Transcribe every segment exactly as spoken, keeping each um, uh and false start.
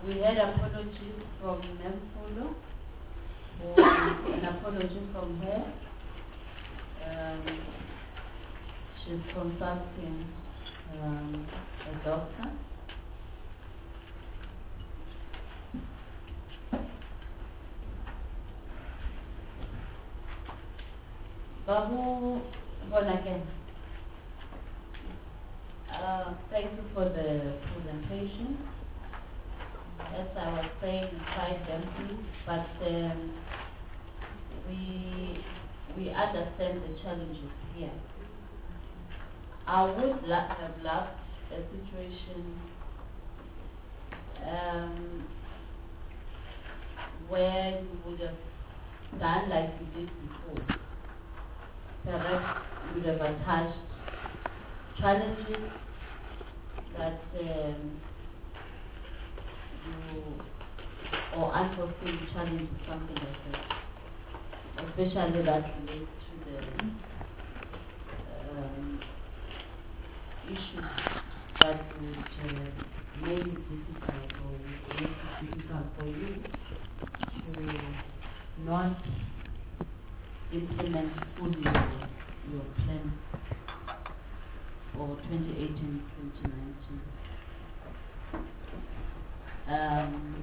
we had apologies from Nemfulo, an apology from her. Um, she's consulting um, a doctor. Babu Bonake, uh, thank you for the presentation. As I was saying, it's quite empty, but um, we we understand the challenges here. I would la- have loved a situation um, where you would have done like you did before. Perhaps you would have attached challenges that um, you, or unforeseen challenges, something like that, especially that relates to the um, issues that would uh, make it difficult or would make it difficult for you to not implement fully your, your plan for twenty eighteen to twenty nineteen. Um,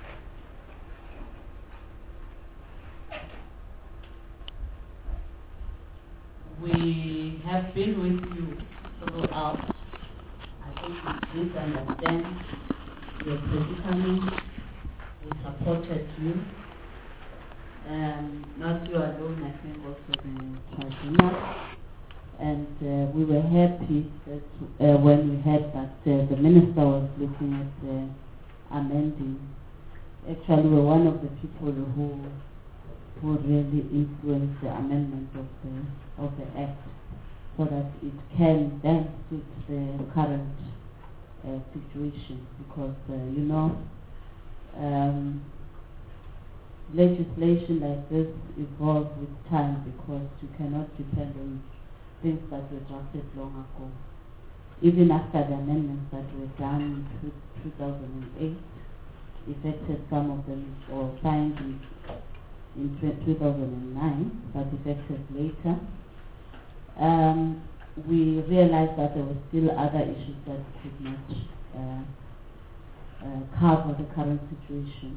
we have been with you throughout. I think we did understand your predicament. We supported you. Um, not you alone, I think also the tribunal. And uh, we were happy that uh, when we heard that uh, the minister was looking at uh, amending. Actually, we were one of the people who who really influenced the amendment of the of the act, so that it can then suit the current uh, situation. Because uh, you know, um, legislation like this evolves with time, because you cannot depend on things that were drafted long ago. Even after the amendments that were done in two thousand eight, effected some of them, or signed in, in two thousand nine, but effected later. Um, we realized that there were still other issues that could not uh, uh, cover the current situation.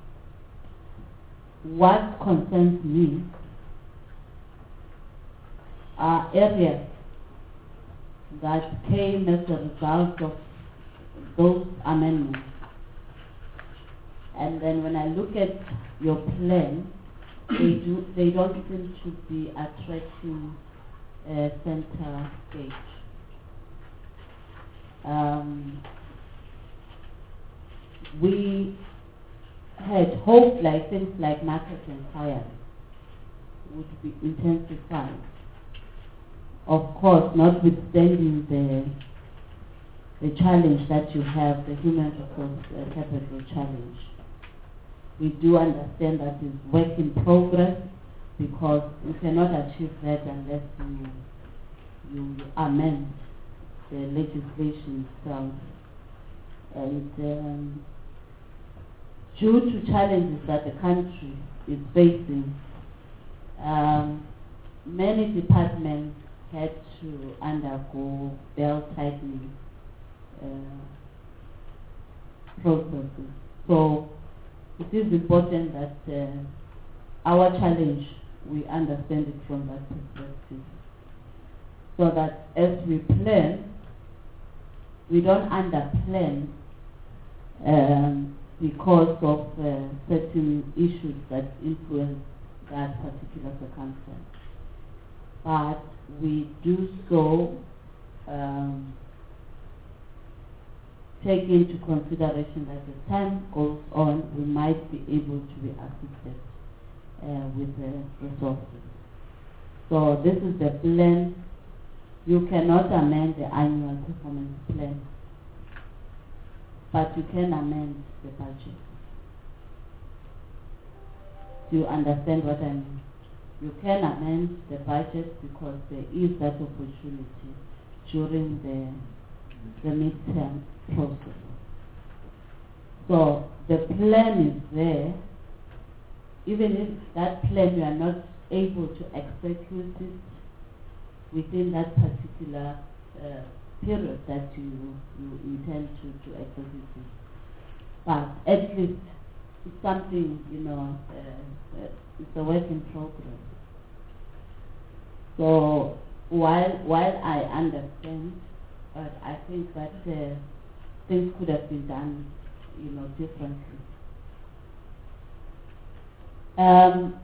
What concerns me are areas that came as a result of those amendments. And then when I look at your plan, they do they don't seem to be attracting uh, center stage. Um, we had hoped like things like market inquiry would be intensified. Of course, notwithstanding the the challenge that you have, the human resource uh, capital challenge. We do understand that it's work in progress, because you cannot achieve that unless you you amend the legislation itself. And um, due to challenges that the country is facing, um, many departments had to undergo belt-tightening uh, processes. So it is important that uh, our challenge, we understand it from that perspective, so that as we plan, we don't underplan um, because of uh, certain issues that influence that particular circumstance. But we do so um, take into consideration that as time goes on, we might be able to be assisted uh, with the resources. So this is the plan. You cannot amend the annual performance plan, but you can amend the budget. Do you understand what I mean? You can amend the budget because there is that opportunity during the the midterm process. So the plan is there, even if that plan you are not able to execute it within that particular uh, period that you, you intend to, to execute it. But at least it's something, you know, uh, uh, it's a work in progress. So while while I understand, but I think that uh, things could have been done, you know, differently. Um,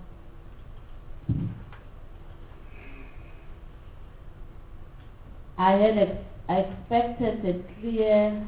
I had ex- I expected a clear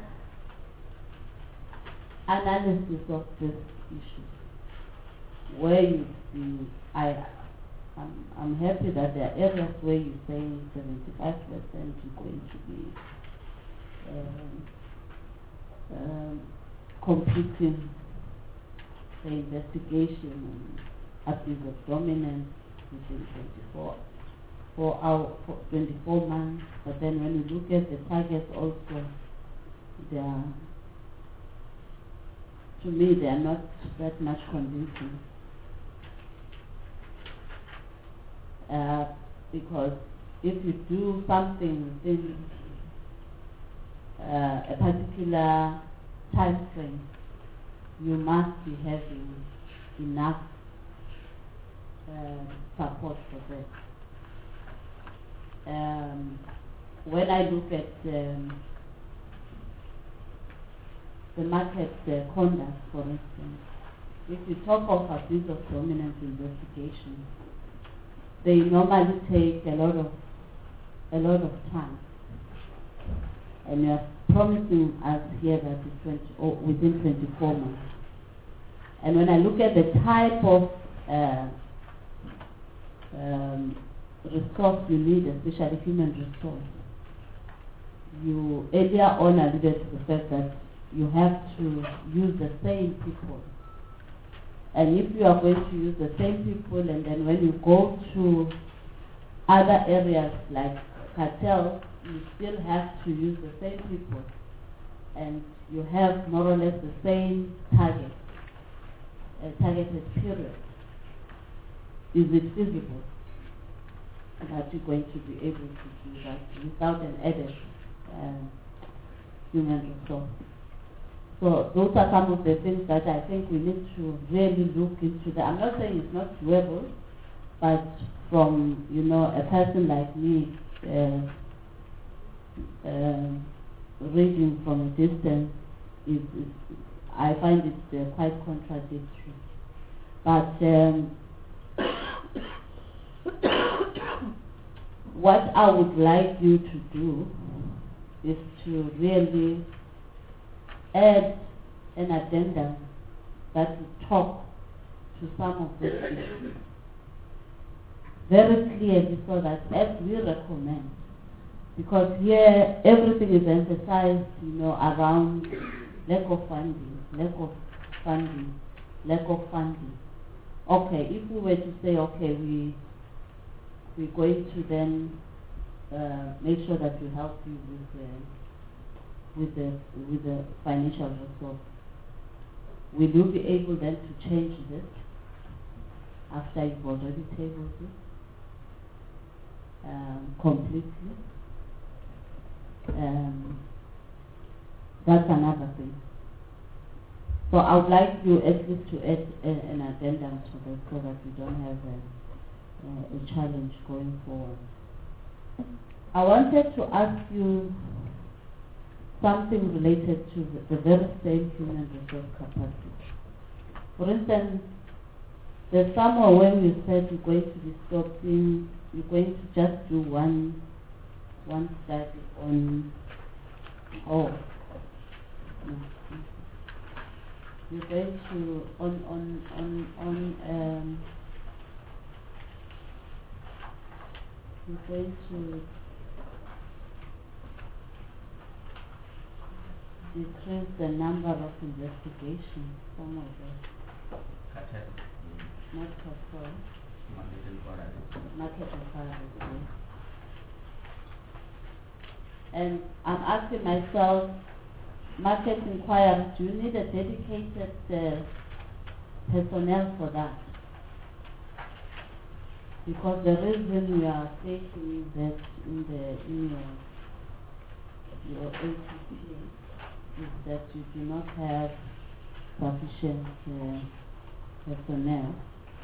analysis of this issue, where you see, I, I'm, I'm happy that there are areas where you're saying seventy-five percent is going to be um, um, completing the investigation and abuse of dominance within twenty-four for our for twenty-four months. But then when you look at the targets also, they are, to me, they are not that much convincing. Uh, because if you do something within uh, a particular time frame, you must be having enough uh, support for that. Um, when I look at um, the market uh, conduct, for instance, if you talk of abuse of dominance investigations, they normally take a lot of a lot of time, and you are promising us here that it's twenty or within twenty-four months. And when I look at the type of uh, um, resource you need, especially human resource, you earlier on alluded to the fact that you have to use the same people. And if you are going to use the same people, and then when you go to other areas like cartels, you still have to use the same people, and you have more or less the same target, a targeted period. Is it feasible that you're going to be able to do that without an added uh, human resource? So those are some of the things that I think we need to really look into. That. I'm not saying it's not doable, but from, you know, a person like me, uh, uh, reading from a distance, is, is, I find it uh, quite contradictory. But um, what I would like you to do is to really add an addendum that will talk to some of these issues very clearly, so that as we recommend, because here everything is emphasized, you know, around lack of funding, lack of funding, lack of funding. Okay, if we were to say, okay, we we're going to then uh, make sure that we help you with uh, with the with the financial resource, will you be able then to change this after you've already tabled it um, completely? Um, that's another thing. So I would like you at least to add a, an addendum to this, so that we don't have a, a, a challenge going forward. I wanted to ask you something related to the, the very same human resource capacity. For instance, there's somewhere when you said you're going to be stopping, you're going to just do one one study on, oh, no, you're going to, on, on, on, on, um, you're going to decrease the number of investigations, some of them. Cartel. Not cartel. Market inquiries. Market inquiries, yes. And I'm asking myself, market inquiry, do you need a dedicated uh, personnel for that? Because the reason we are stating that in the in your, your A T P is that you do not have sufficient uh, personnel.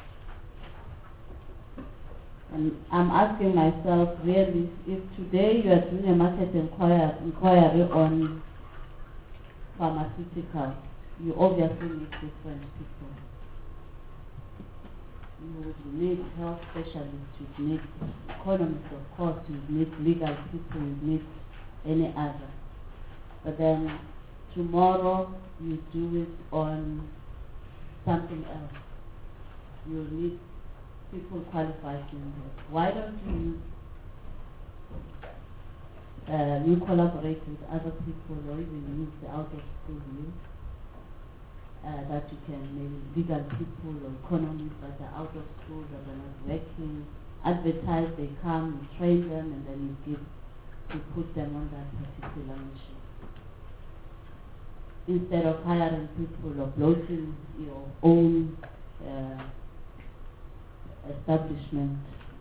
And I'm asking myself, really, if today you are doing a market inquiry, inquiry on pharmaceuticals, you obviously need different people. You would need health specialists, you would need economists, of course, you would need legal people, you would need any other. But then tomorrow you do it on something else. You need people qualified in this. Why don't you uh, you collaborate with other people or even use the out of school youth uh, that you can, maybe legal people or economists that are out of school that are not working, advertise, they come, you train them, and then you give, you put them on that particular mission. Instead of hiring people or bloating your own uh, establishment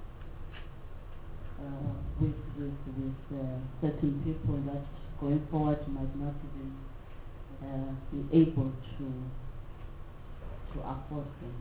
uh, with with, with uh, certain people that going forward might not even uh, be able to to afford them.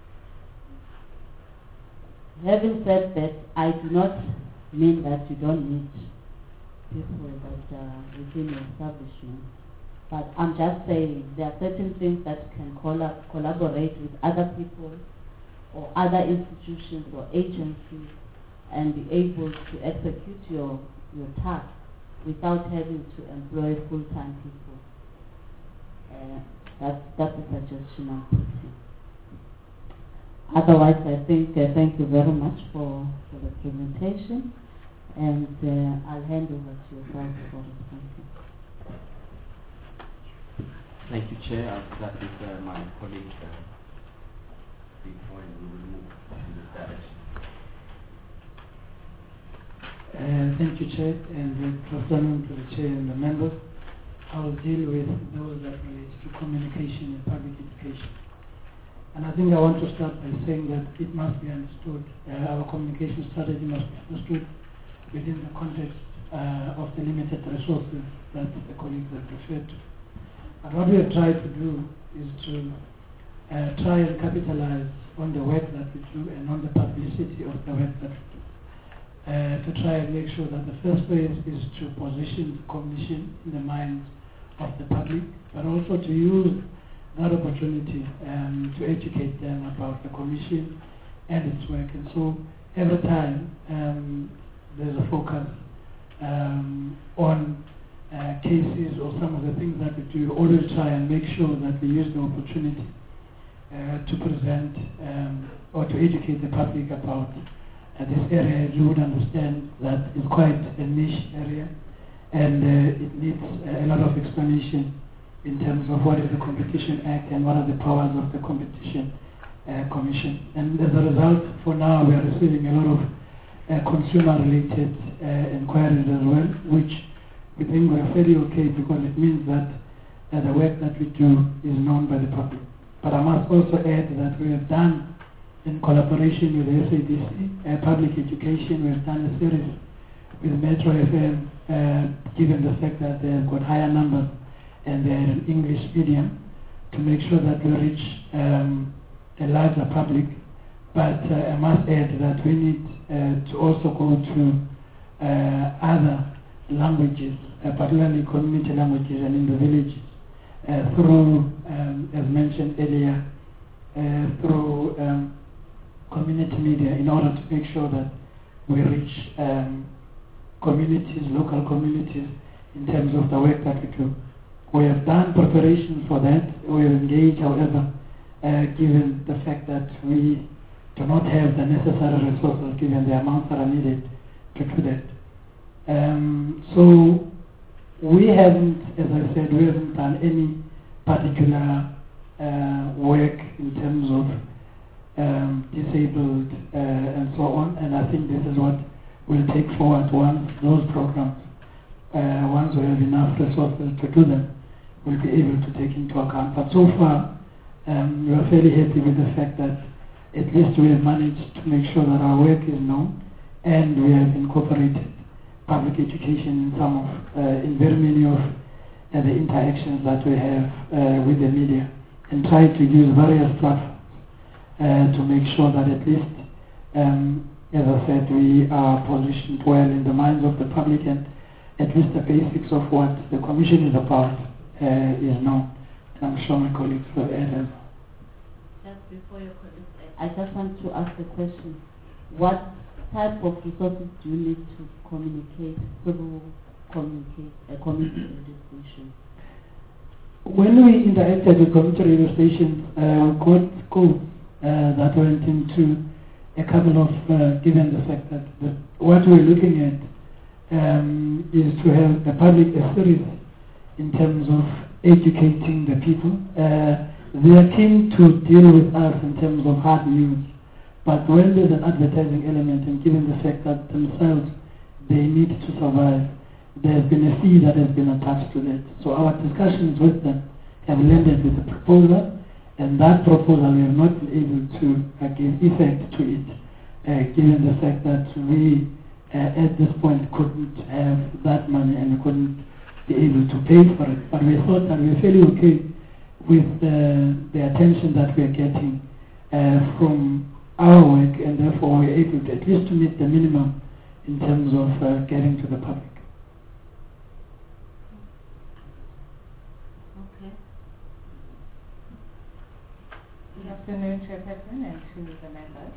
Having said that, I do not mean that you don't need people that are within your establishment. But I'm just saying there are certain things that you can collab- collaborate with other people or other institutions or agencies and be able to execute your, your task without having to employ full-time people. Uh, that's, that's a suggestion I'm putting. Otherwise, I think, uh, thank you very much for, for the presentation, and uh, I'll hand over to you guys for responses. Thank you, Chair. I'll start with uh, my colleague uh, before we will move in this direction. Uh, thank you, Chair, and good afternoon to the Chair and the members. I will deal with those that relate to communication and public education. And I think I want to start by saying that it must be understood, uh, our communication strategy must be understood within the context uh, of the limited resources that the colleagues have referred to. And what we have tried to do is to uh, try and capitalize on the work that we do and on the publicity of the work that we do. Uh, to try and make sure that the first phase is to position the commission in the minds of the public, but also to use that opportunity um, to educate them about the commission and its work. And so every time um, there's a focus um, on Uh, cases or some of the things that we do, always try and make sure that we use the opportunity uh, to present um, or to educate the public about uh, this area. You would understand that it's quite a niche area, and uh, it needs a lot of explanation in terms of what is the Competition Act and what are the powers of the Competition uh, Commission. And as a result, for now, we are receiving a lot of uh, consumer-related uh, inquiries as well, which we think we are fairly okay because it means that uh, the work that we do is known by the public. But I must also add that we have done, in collaboration with the S A D C, uh, public education, we have done a series with Metro F M, uh, given the fact that they have got higher numbers and they are in English medium, to make sure that we reach um, a larger public. But uh, I must add that we need uh, to also go to uh, other languages, uh, particularly community languages and in the villages, uh, through, um, as mentioned earlier, uh, through um, community media, in order to make sure that we reach um, communities, local communities, in terms of the work that we do. We have done preparations for that. We have engaged, however, uh, given the fact that we do not have the necessary resources, given the amounts that are needed to do that. Um, so we haven't, as I said, we haven't done any particular uh, work in terms of um, disabled uh, and so on, and I think this is what we'll take forward once those programs, uh, once we have enough resources to do them, will be able to take into account. But so far, um, we are fairly happy with the fact that at least we have managed to make sure that our work is known, and we have incorporated public education in some of, uh, in very many of uh, the interactions that we have uh, with the media, and try to use various platforms uh, to make sure that at least, um, as I said, we are positioned well in the minds of the public, and at least the basics of what the Commission is about uh, is known. And I'm sure my colleagues will add as well. Just before your colleagues, I just want to ask a question. What type of resources do you need to communicate through communicate, uh, community radio stations? When we interacted with community radio stations, uh, we got codes uh, that went into a couple of, uh, given the fact that the, what we're looking at um, is to have a public a series in terms of educating the people. Uh, they are keen to deal with us in terms of hard news, but when there's an advertising element, and given the fact that themselves they need to survive, there has been a fee that has been attached to that. So our discussions with them have landed with a proposal, and that proposal we have not been able to uh, give effect to it, uh, given the fact that we uh, at this point couldn't have that money and we couldn't be able to pay for it. But we thought that we were fairly okay with uh, the attention that we are getting uh, from our work, and therefore we are able to at least to meet the minimum in terms of uh, getting to the public. Okay. Good afternoon, Chairperson, and to the members.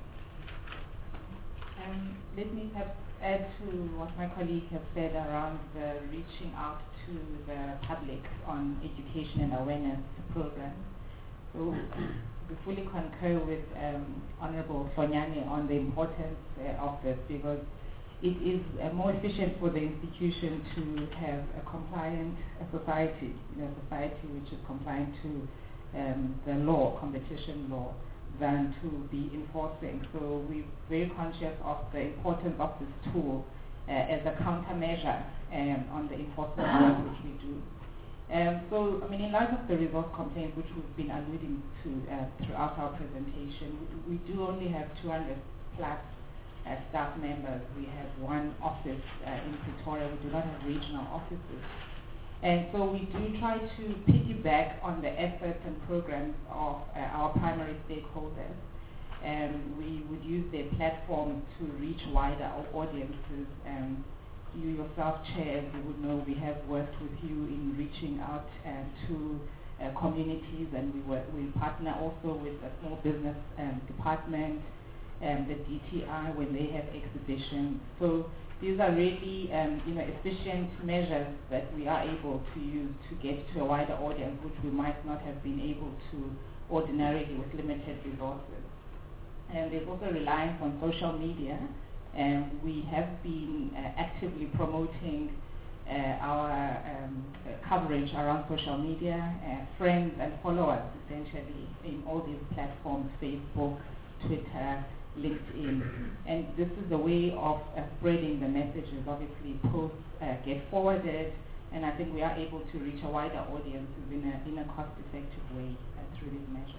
Um, let me have add to what my colleague has said around the reaching out to the public on education and awareness programs. So we fully concur with um, Honorable Flonyane on the importance uh, of this, because it is uh, more efficient for the institution to have a compliant a society, you know, society which is compliant to um, the law, competition law, than to be enforcing. So we're very conscious of the importance of this tool uh, as a countermeasure um, on the enforcement work which we do. Um, so, I mean, in light of the resource complaints which we've been alluding to uh, throughout our presentation, we, we do only have two hundred plus uh, staff members. We have one office uh, in Pretoria. We do not have regional offices. And so we do try to piggyback on the efforts and programs of uh, our primary stakeholders. And we would use their platform to reach wider audiences. Um, you yourself, Chair, as you would know, we have worked with you in reaching out uh, to uh, communities, and we work, we partner also with a small business um, department and the D T I when they have exhibitions. So these are really um, you know, efficient measures that we are able to use to get to a wider audience, which we might not have been able to ordinarily with limited resources. And there's also reliance on social media. And we have been uh, actively promoting uh, our um, uh, coverage around social media, uh, friends and followers essentially in all these platforms, Facebook, Twitter, LinkedIn. And this is a way of uh, spreading the messages. Obviously, posts uh, get forwarded, and I think we are able to reach a wider audience in a, in a cost-effective way uh, through these measures.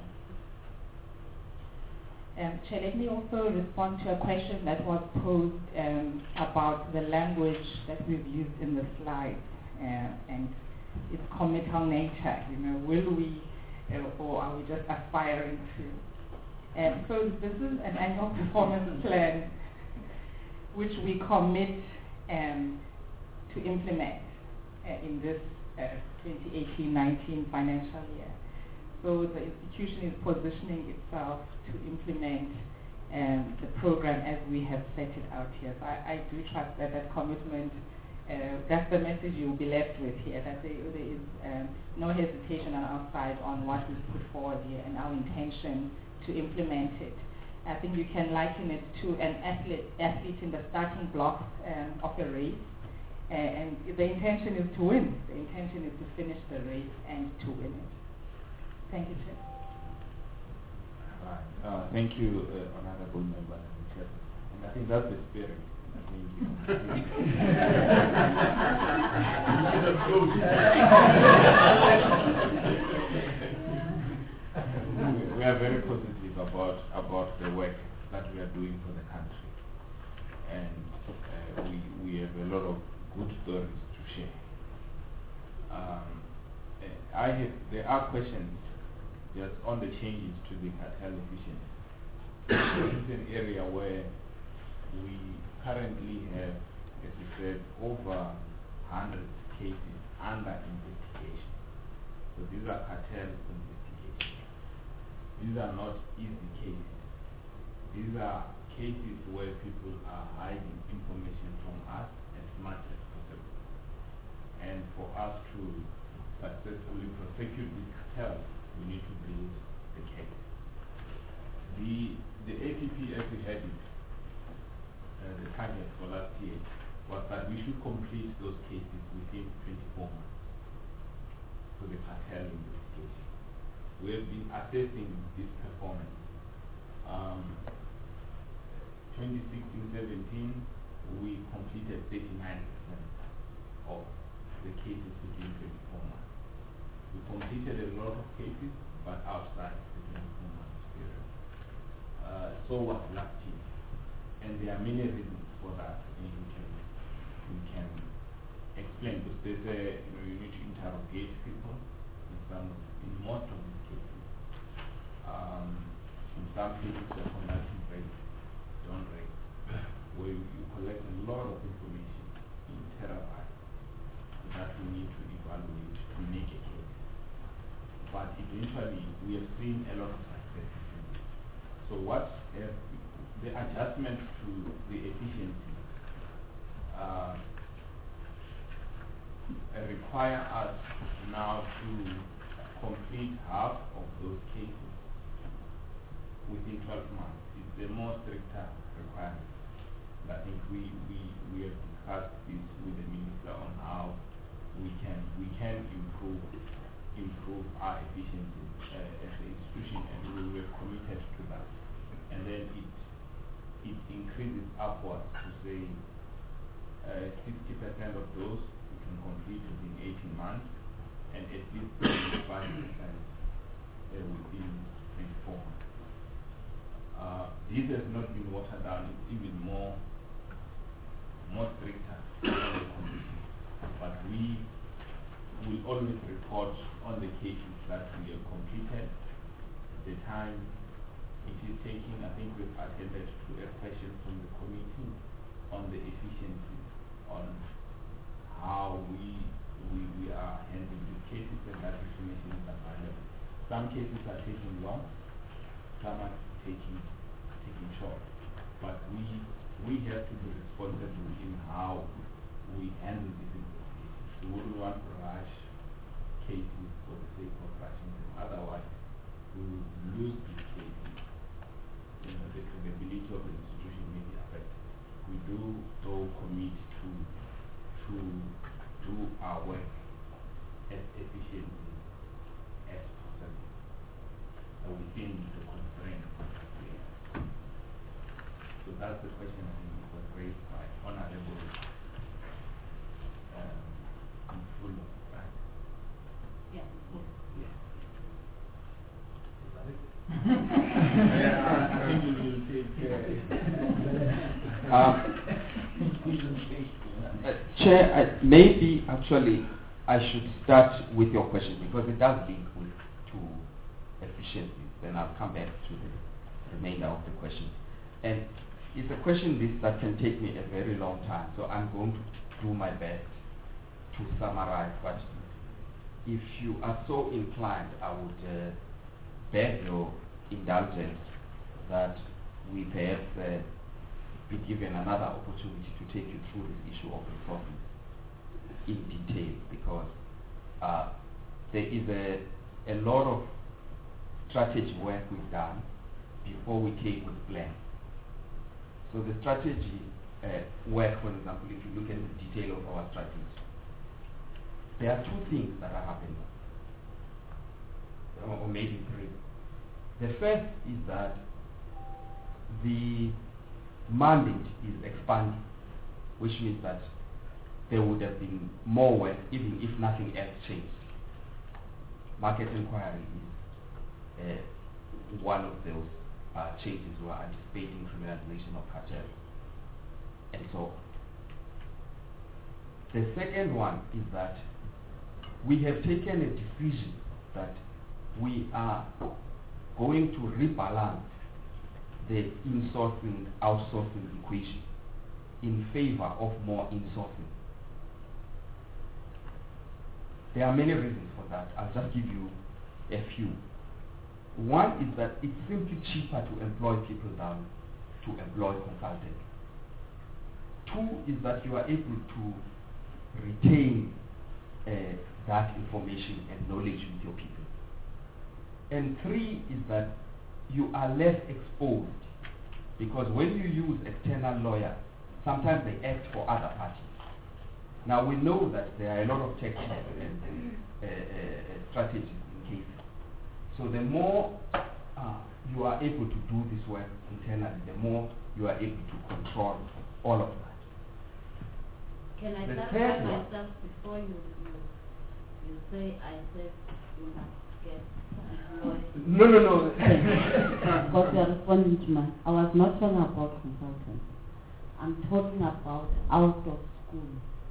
Um, Chair, let me also respond to a question that was posed um, about the language that we've used in the slides uh, and its committal nature. You know, will we uh, or are we just aspiring to? Um, so this is an annual performance plan which we commit um, to implement uh, in this uh, twenty eighteen nineteen financial year. So the institution is positioning itself to implement um, the program as we have set it out here. So I, I do trust that that commitment, uh, that's the message you'll be left with here, that there, there is um, no hesitation on our side on what we put forward here and our intention to implement it. I think you can liken it to an athlete, athlete in the starting blocks um, of a race. Uh, and the intention is to win. The intention is to finish the race and to win it. Thank you, Chair. Right. Uh, thank you, uh, Honorable Member. And I think that's the spirit. we, we are very positive about about the work that we are doing for the country, and uh, we we have a lot of good stories to share. Um, I have there are questions just on the changes to the cartel efficiency. This is an area where we currently have, as you said, over one hundred cases under investigation. So these are cartel investigations. These are not easy cases. These are cases where people are hiding information from us as much as possible. And for us to successfully prosecute these cartels, we need to build the case. The the A P P, as we had it, uh, the target for last year was that we should complete those cases within twenty-four months for the cartel investigation. We have been assessing this performance. Um, twenty sixteen seventeen, we completed thirty-nine percent of the cases within twenty-four months. We completed a lot of cases, but outside the twenty-four months period. Uh, so was last year. And there are many reasons for that. And we can, we can explain, because there's a, you know, you need to interrogate people in some, in most of these cases. Um, in some cases, the conducting rates don't rate, where you, you collect a lot of information in terabytes that we need to evaluate to make a case. But eventually, we have seen a lot of success. So what uh, the adjustment to the efficiency uh, require us now to complete half of those cases within twelve months. It's the more stricter requirement. I think we, we, we have discussed this with the minister on how we can we can improve improve our efficiency uh, as an institution, and we were committed to that. And then it it increases upwards to say uh, sixty percent of those we can complete within eighteen months, and at least seventy-five percent uh, within twenty-four months. Uh, this has not been watered down; it's even more more stricter than the condition. But we will always report on the cases that we have completed, the time it is taking. I think we've attended to a question from the committee on the efficiency, on how we we, we are handling these cases, and that information is available. Some cases are taking long, some are taking taking short. But we we have to be responsible in how we handle these investigations. We wouldn't want to rush cases for the sake of rushing them. Otherwise, we will lose these cases. You know, the credibility of the institution may be affected. We do so commit to to do our work as efficiently as possible uh, within the constraints that we have. So that's the question I think was raised by Honorable um, Mfulo, right? Yeah. Yeah. Yeah, I think we will take uh, Um, uh, Chair, I, maybe actually I should start with your question because it does link with to efficiency. Then I'll come back to the remainder of the question. And it's a question this that can take me a very long time, so I'm going to do my best to summarize. But if you are so inclined, I would uh, beg your indulgence that we perhaps uh, be given another opportunity to take you through this issue of resources in detail, because uh, there is a, a lot of strategy work we've done before we came with plans. So the strategy uh, work, for example, if you look at the detail of our strategy, there are two things that are happening, or, or maybe three. The first is that the mandate is expanding. which means that there would have been more work even if nothing else changed. Market inquiry is uh, one of those uh, changes. We are anticipating criminalization of cartels and so on. The second one is that we have taken a decision that we are going to rebalance the insourcing outsourcing equation in favor of more insourcing. There are many reasons for that. I'll just give you a few. One is that it's simply cheaper to employ people than to employ consultants. Two is that you are able to retain uh, that information and knowledge with your people. And three is that you are less exposed, because when you use external lawyers, sometimes they act for other parties. Now we know that there are a lot of techniques and uh, uh, strategies in cases. So the more uh, you are able to do this work internally, the more you are able to control all of that. Can I The clarify third one- myself before you, you, you say I said you must get employed? No, no, no. Because you are responding to my, I was not talking about consultants. I'm talking about out of school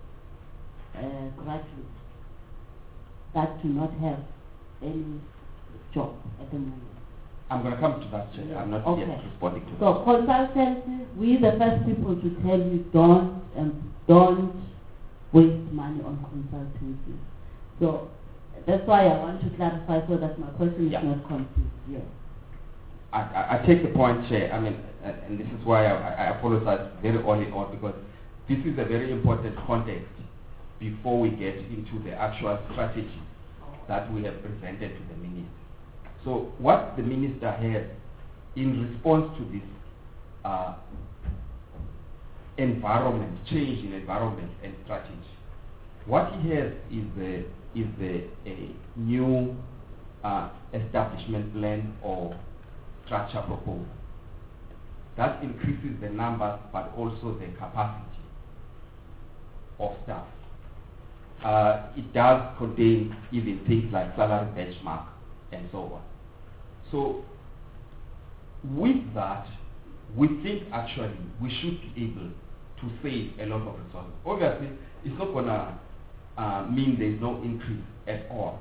uh, graduates that do not have any job at the moment. I'm going to come to that, Chair. I'm not Okay. yet responding to So consultancy, we the first people to tell you don't um, don't waste money on consultancy. So that's why I want to clarify so that my question is Yeah. not confused. Yes. I, I, I take the point, Chair. I mean, uh, and this is why I, I apologize very early on, because this is a very important context before we get into the actual strategy that we have presented to the Minister. So what the Minister has in response to this uh, environment, change in environment and strategy, what he has is the is the a new uh, establishment plan or structure proposal that increases the numbers but also the capacity of staff. Uh, it does contain even things like salary benchmark and so on. So with that, we think actually we should be able to save a lot of resources. Obviously, it's not going to uh, mean there is no increase at all,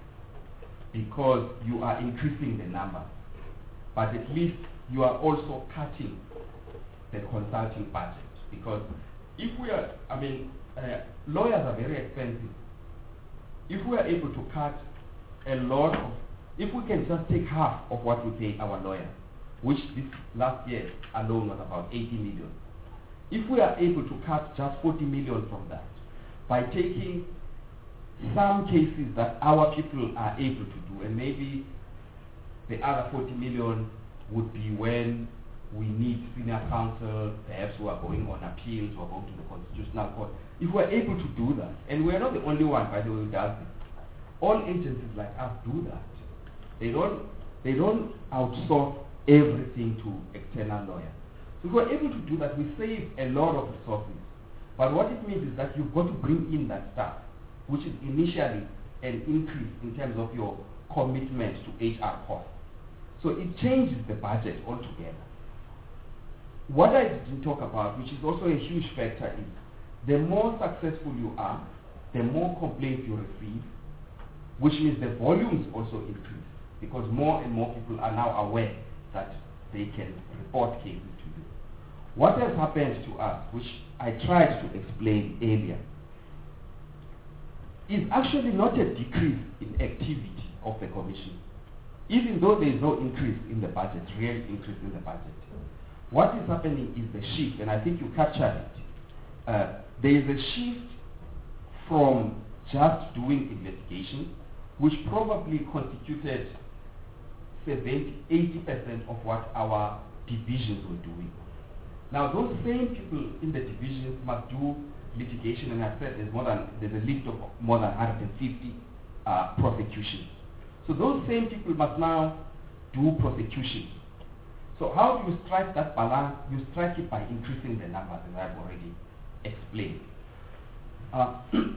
because you are increasing the numbers, but at least you are also cutting the consulting budget. Because if we are, I mean, uh, lawyers are very expensive. If we are able to cut a lot of, if we can just take half of what we pay our lawyers, which this last year alone was about eighty million. If we are able to cut just forty million from that, by taking some cases that our people are able to do, and maybe the other forty million would be when we need senior counsel, perhaps who are going on appeals or going to the Constitutional Court. If we're able to do that, and we're not the only one, by the way, who does this, all agencies like us do that. They don't, they don't outsource everything to external lawyers. So if we're able to do that, we save a lot of resources. But what it means is that you've got to bring in that staff, which is initially an increase in terms of your commitment to H R costs. So it changes the budget altogether. What I didn't talk about, which is also a huge factor, is the more successful you are, the more complaints you receive, which means the volumes also increase, because more and more people are now aware that they can report cases to you. What has happened to us, which I tried to explain earlier, is actually not a decrease in activity of the Commission, even though there is no increase in the budget, real increase in the budget. What is happening is the shift, and I think you captured it. Uh, there is a shift from just doing investigation, which probably constituted seventy, eighty percent of what our divisions were doing. Now those same people in the divisions must do litigation, and I said there's more than there's a list of more than one hundred fifty uh, prosecutions. So those same people must now do prosecutions. So how do you strike that balance? You strike it by increasing the numbers, as I've already explained. Uh,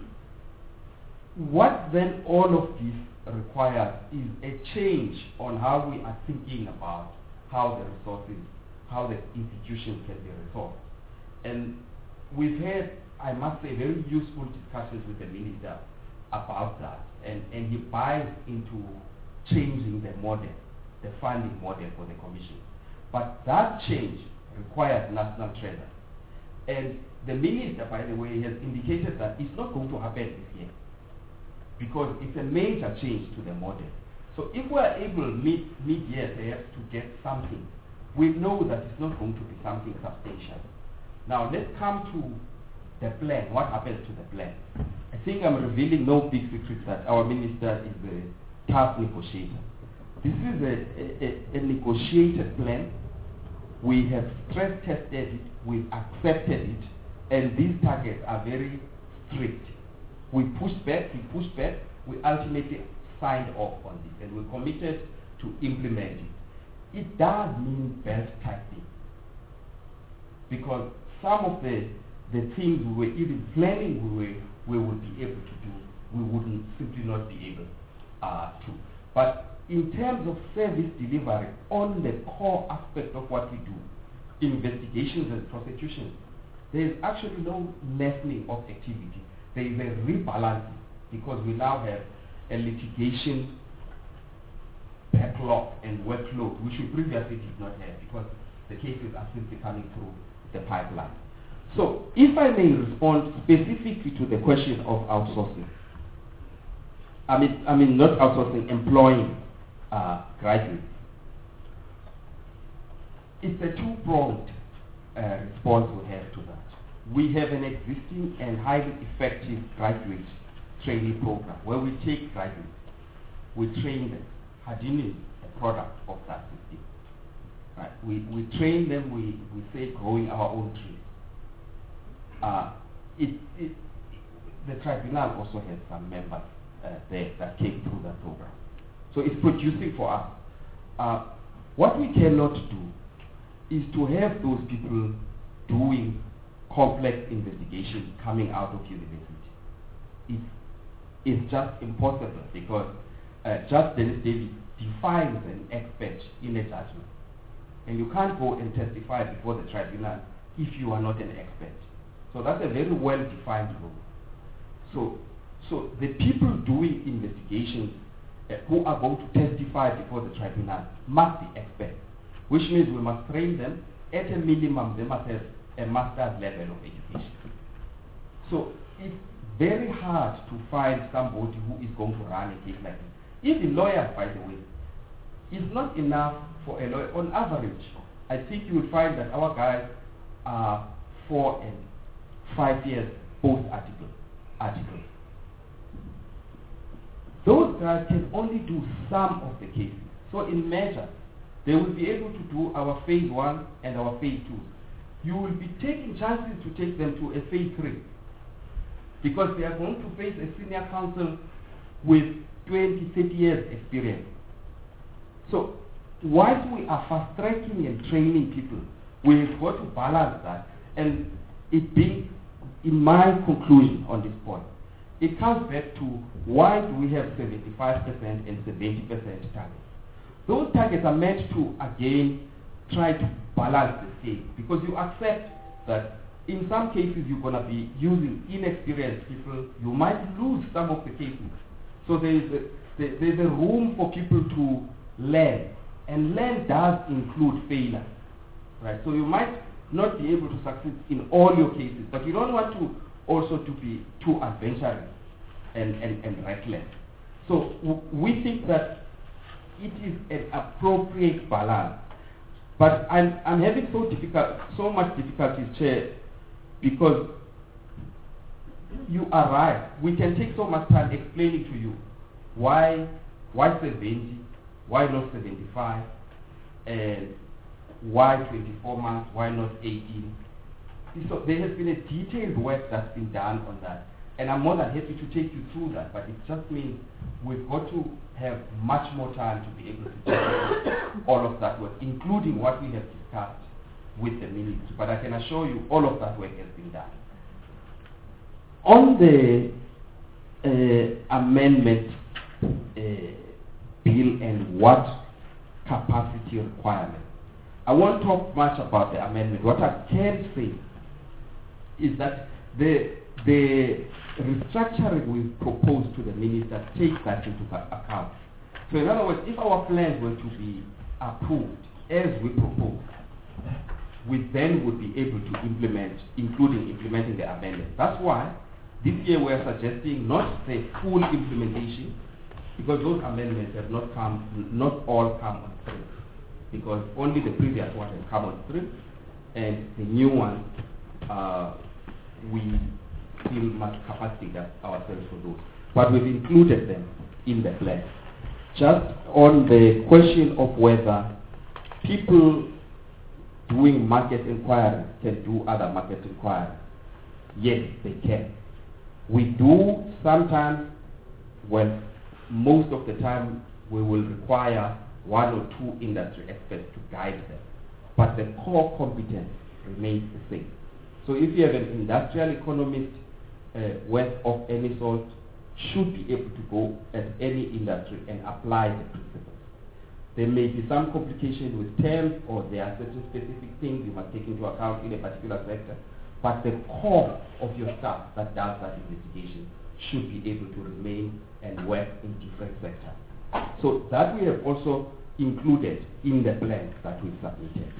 what then all of this requires is a change on how we are thinking about how the resources, how the institutions can be resourced. And we've had, I must say, very useful discussions with the minister about that. And, and he buys into changing the model, the funding model for the commission. But that change requires national treasure. And the minister, by the way, has indicated that it's not going to happen this year because it's a major change to the model. So if we're able mid, mid-year perhaps to get something, we know that it's not going to be something substantial. Now let's come to the plan. What happens to the plan? I think I'm revealing no big secret that our minister is a tough negotiator. This is a, a, a negotiated plan. We have stress tested it, we've accepted it, and these targets are very strict. We pushed back, we pushed back, we ultimately signed off on this, and we're committed to implement it. It does mean belt tightening, because some of the, the things we were even planning we, were, we would be able to do, we wouldn't simply not be able uh, to. But in terms of service delivery on the core aspect of what we do, investigations and prosecutions, there is actually no lessening of activity. There is a rebalancing because we now have a litigation backlog and workload, which we previously did not have because the cases are simply coming through the pipeline. So if I may respond specifically to the question of outsourcing, I mean, I mean not outsourcing, employing uh, graduates. It's a two-pronged uh, response we have to that. We have an existing and highly effective graduate training program where we take graduates, we train them. Hadini is a product of that system. Right? We, we train them, we, we say growing our own trees. Uh, it, it, the tribunal also has some members uh, there that came through that program. So it's producing for us. Uh, what we cannot do is to have those people doing complex investigations coming out of university. It's, it's just impossible because uh, Judge Dennis Davis defines an expert in a judgment. And you can't go and testify before the tribunal if you are not an expert. So that's a very well-defined rule. So, so the people doing investigations uh, who are going to testify before the tribunal must be experts, which means we must train them. At a minimum, they must have a master's level of education. So it's very hard to find somebody who is going to run a case like this. Even lawyers, by the way, it's not enough for a lawyer. On average, I think you will find that our guys are four and five years post article articles. Those guys can only do some of the cases. So in measure, they will be able to do our phase one and our phase two. You will be taking chances to take them to a phase three because they are going to face a senior counsel with twenty, thirty years experience. So whilst we are fast-tracking and training people, we've got to balance that. And it being, in my conclusion on this point, it comes back to why do we have seventy-five percent and seventy percent targets. Those targets are meant to, again, try to balance the scale because you accept that in some cases you're going to be using inexperienced people. You might lose some of the cases. So there is a, there, there's a room for people to learn. And learn does include failure. Right? So you might not be able to succeed in all your cases, but you don't want to also to be too adventurous and, and, and reckless. So w- we think that it is an appropriate balance. But I'm, I'm having so difficult, so much difficulty, Chair, because you are right. We can take so much time explaining to you why, why seventy, why not seventy-five, and why twenty-four months, why not eighteen. So there has been a detailed work that's been done on that. And I'm more than happy to take you through that, but it just means we've got to have much more time to be able to do all of that work, including what we have discussed with the ministry. But I can assure you all of that work has been done. on the uh, amendment uh, bill and what capacity requirement, I won't talk much about the amendment. What I can say is that the the restructuring we propose to the minister takes that into account. So in other words, if our plans were to be approved as we propose, we then would be able to implement, including implementing the amendment. That's why this year we're suggesting not the full implementation, because those amendments have not come, not all come on stream, because only the previous one has come on stream, and the new one, uh, we still must capacity ourselves for those. But we've included them in the plan. Just on the question of whether people doing market inquiry can do other market inquiry, yes, they can. We do sometimes, well, most of the time we will require one or two industry experts to guide them, but the core competence remains the same. So if you have an industrial economist uh, worth of any sort, should be able to go at any industry and apply the principles. There may be some complication with terms, or there are certain specific things you must take into account in a particular sector, but the core of your staff that does that investigation should be able to remain and work in different sectors. So that we have also included in the plan that we submitted.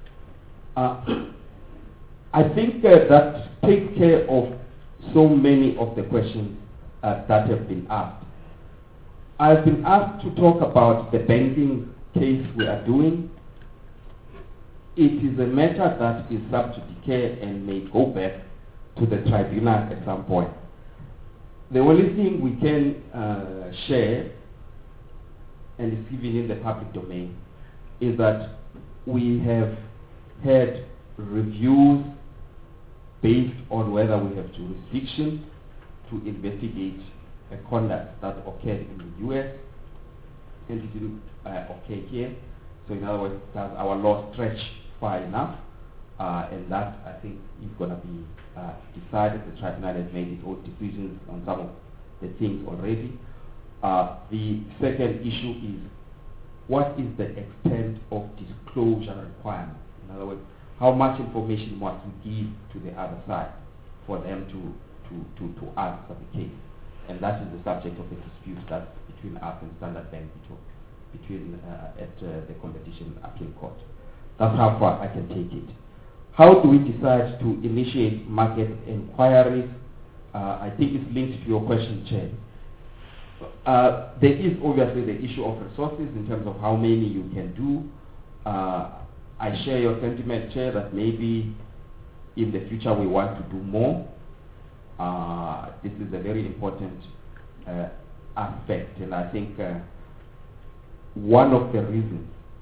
Uh, I think uh, that takes care of so many of the questions uh, that have been asked. I've been asked to talk about the banking case we are doing. It is a matter that is sub judice and may go back to the tribunal at some point. The only thing we can uh, share, and it's even in the public domain, is that we have had reviews based on whether we have jurisdiction to investigate a conduct that occurred in the U S and it didn't uh, occur here. So in other words, does our law stretch far enough? Uh, and that, I think, is going to be uh, decided. The tribunal has made its own decisions on some of the things already. Uh, the second issue is, what is the extent of disclosure requirements? In other words, how much information must we give to the other side for them to, to, to, to answer the case? And that is the subject of the dispute that's between us and Standard Bank, between uh, at uh, the Competition Appeal Court. That's how far I can take it. How do we decide to initiate market inquiries? Uh, I think it's linked to your question, Chair. Uh, there is obviously the issue of resources in terms of how many you can do. Uh, I share your sentiment, Chair, that maybe in the future we want to do more. Uh, this is a very important uh, aspect, and I think uh, one of the reasons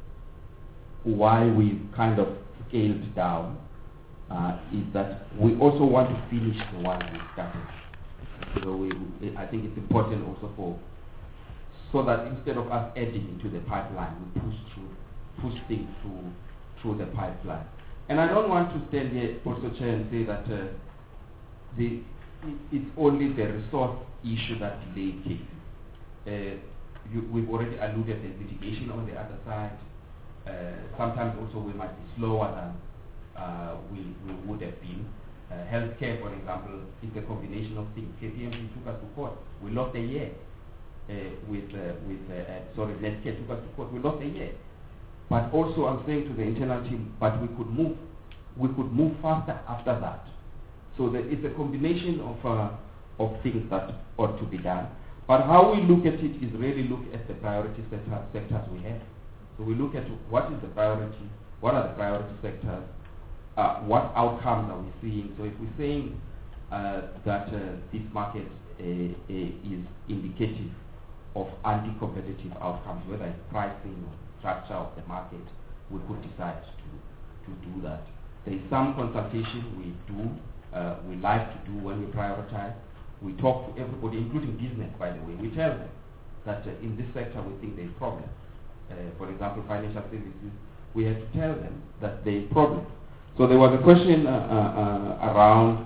why we kind of scaled down uh, is that we also want to finish the one we started. So we, I think it's important also for, so that instead of us adding into the pipeline, we push through, push things through, through the pipeline. And I don't want to stand here also, Chair, and say that uh, the it's only the resource issue that delayed cases. Uh, you, we've already alluded to litigation on the other side. Uh, sometimes also we might be slower than uh, we, we would have been. Uh, healthcare, for example, is a combination of things. K P M G took us to court. We lost a year. Uh, with, uh, with uh, uh, sorry, Netcare took us to court. We lost a year. But also I'm saying to the internal team, but we could move. We could move faster after that. So the, it's a combination of, uh, of things that ought to be done. But how we look at it is really look at the priority sector, sectors we have. So we look at what is the priority, what are the priority sectors, uh, what outcomes are we seeing. So if we're saying uh, that uh, this market uh, uh, is indicative of anti-competitive outcomes, whether it's pricing or structure of the market, we could decide to, to do that. There is some consultation we do. Uh, we like to do when we prioritize. We talk to everybody, including business, by the way. We tell them that uh, in this sector we think there's problems. Uh, for example, financial services, we have to tell them that there's problems. So there was a question uh, uh, uh, around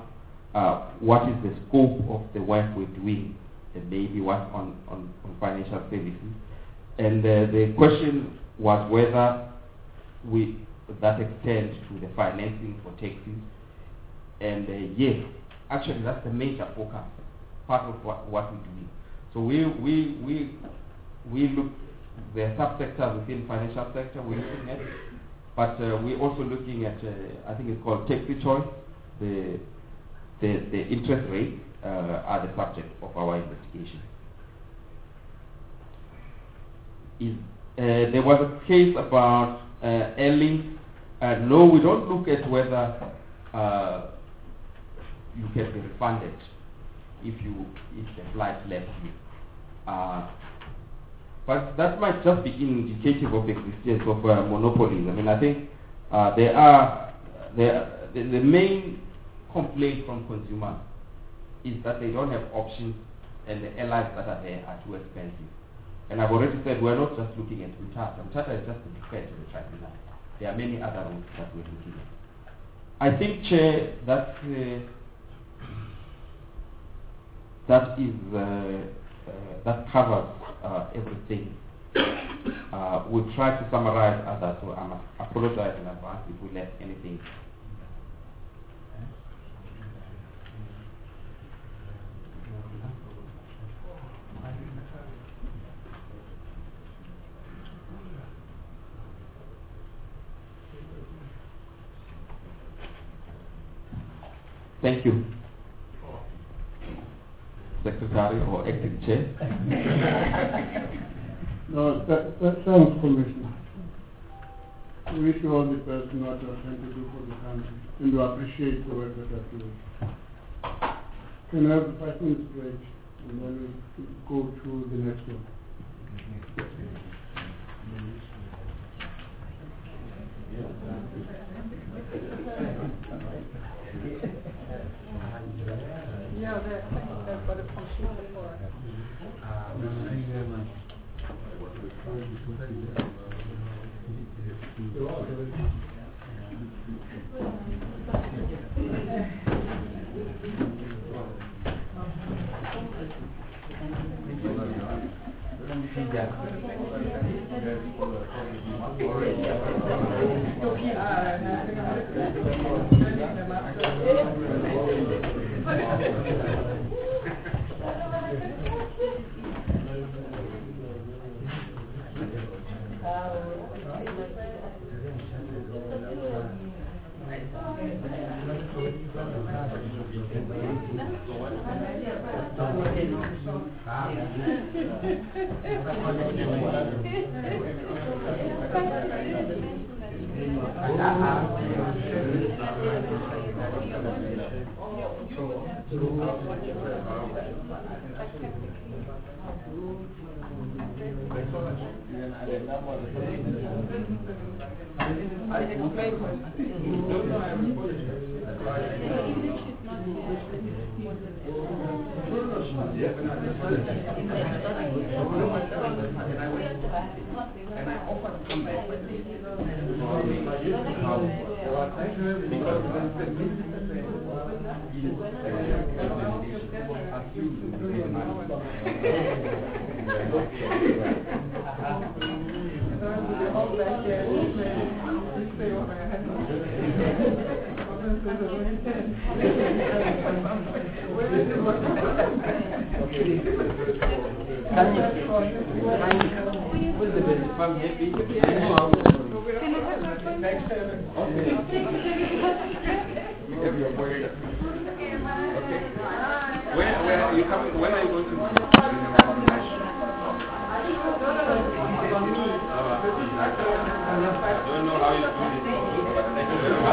uh, what is the scope of the work we're doing, and maybe what on, on, on financial services. And uh, the question was whether we that extend to the financing for taxis. And uh, yes, actually that's the major focus, part of what, what we're doing. So we we we we look the subsectors within financial sector we're looking at, but uh, we're also looking at uh, I think it's called taxi choice. The the the interest rates uh, are the subject of our investigation. Is uh, there was a case about uh, Airlink. Uh, no, we don't look at whether uh, you can be refunded if you if the flight left you. Uh, but that might just be indicative of the existence of uh, monopolies. I mean, I think uh, there are there, the, the main complaint from consumers is that they don't have options, and the airlines that are there are too expensive. And I've already said we're not just looking at Mtata. Mtata is just a defense to the tribunal. There are many other routes that we're looking at. I think, Chair, that uh, that is uh, uh, that covers uh, everything. Uh, we've tried to summarize others, so I must apologize in advance if we left anything. Thank you. Secretary or Acting Chair. No, th- th- thanks, Commissioner. We wish you all the best in what you are trying to do for the country, and we appreciate the work that you are doing. Can I have a five minutes break, and then we go to the next one? Yeah, that, that's what it's for. Thank you very much. Where, where are you coming? When are you going to? I don't know how you do it, but thank you very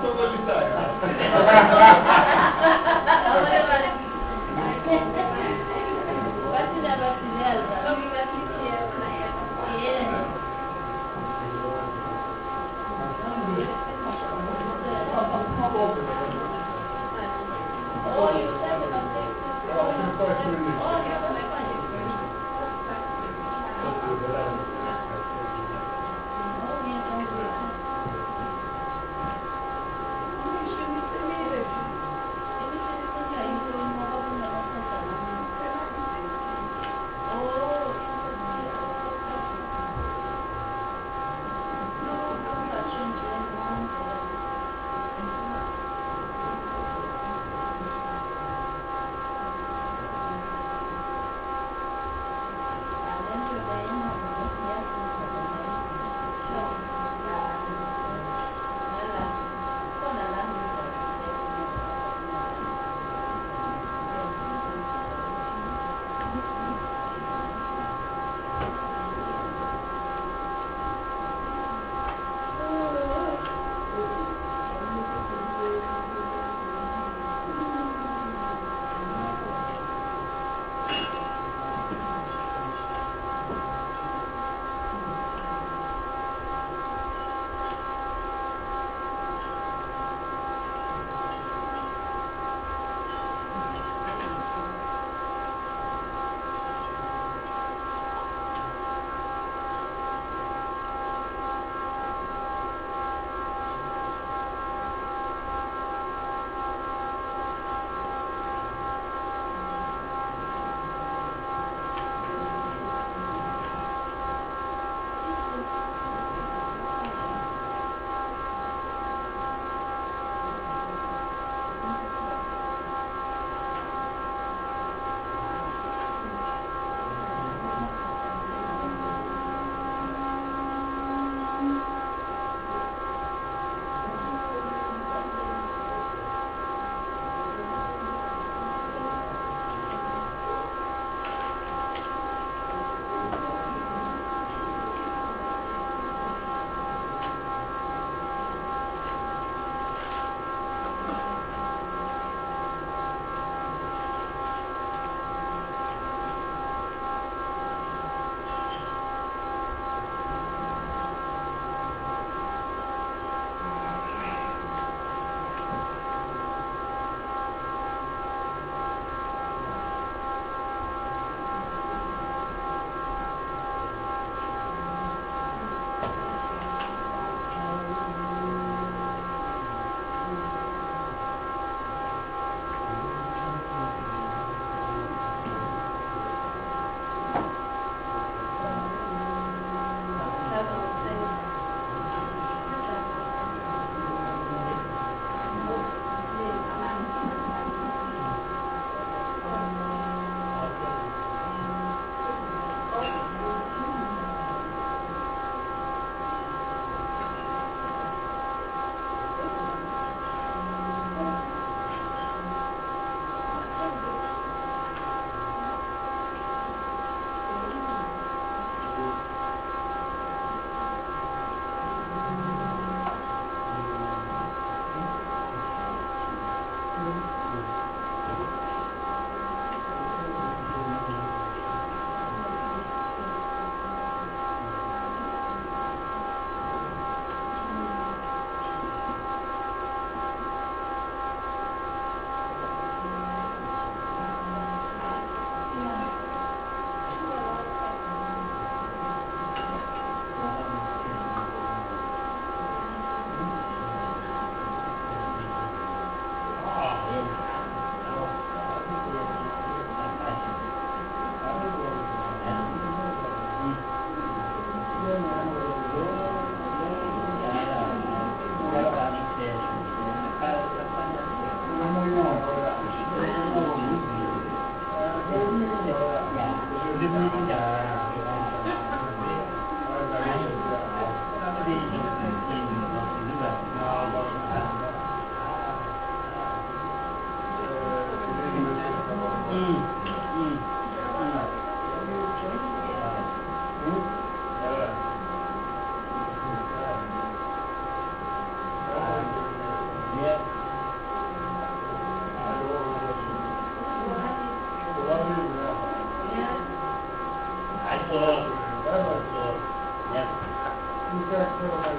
Thank you.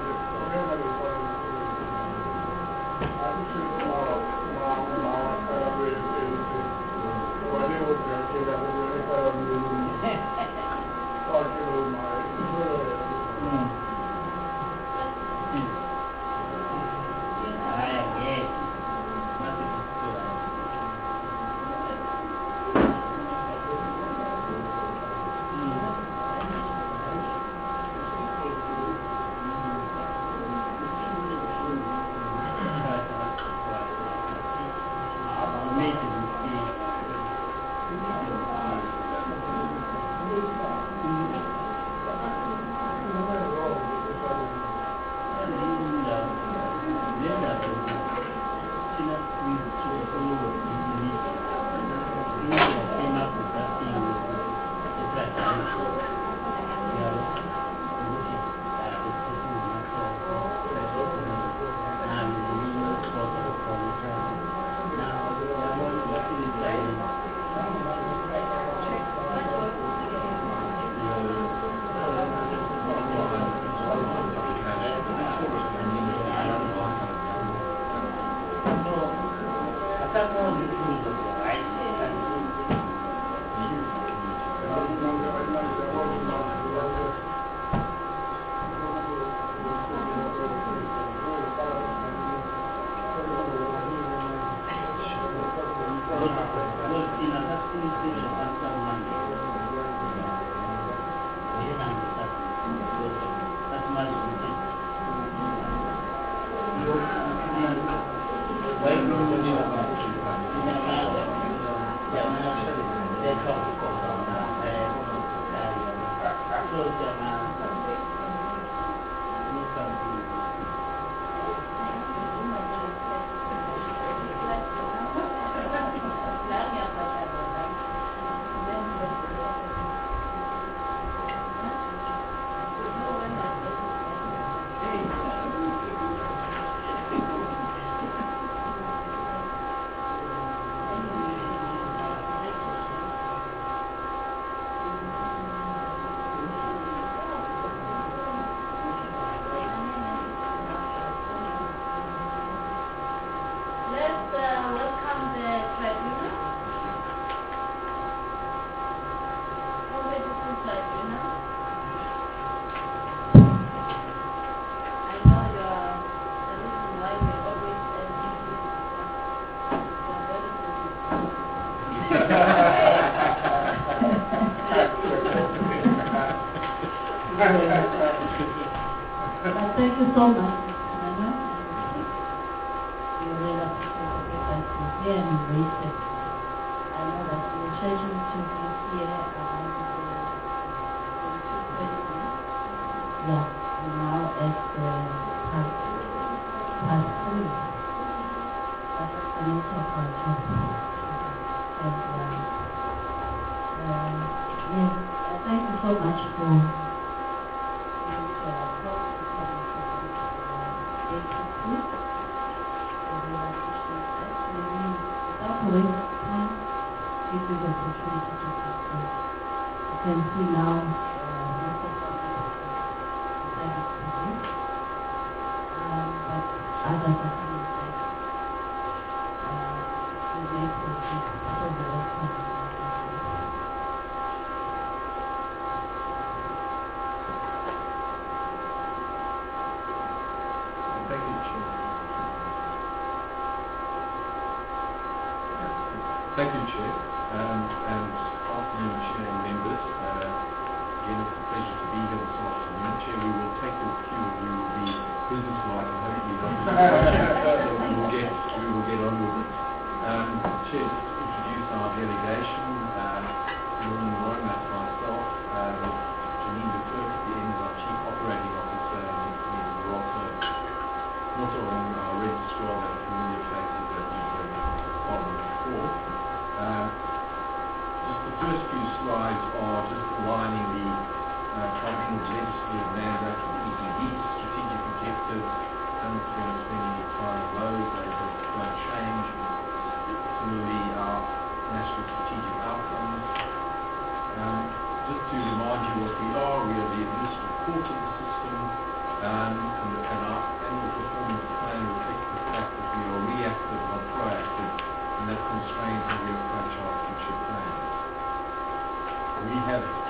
Thank you so much, Nana. You really appreciate the fact that you're here and you raised it. I know that your treasure to be here around the two thirty. Yeah, we're now at the past, past three. That's the nature of our job. And, um, uh, yes, uh, thank you so much for you can see now uh, most of our decided to do, um, but others are coming back. Uh, we may proceed so the rest of the Thank you, Chair. Thank you, Chair. Um, and afternoon, Chair and members. Uh, again, it's a pleasure to be here this afternoon. Chair, we will take your cue and we will be business-like and hopefully not. So we will get, we will get on with it. Um, Chair, just to introduce our delegation. Uh, Norman Moran, that's myself. Uh, Janine de Klerk, the end is our Chief Operating Officer. And next to me is Rosa, not on our registrar, but familiar faces that we've heard following before. Uh, Just the first few slides are just aligning the uh, Tribunal's legislative mandate with E P D's strategic objectives. I'm not going to spend any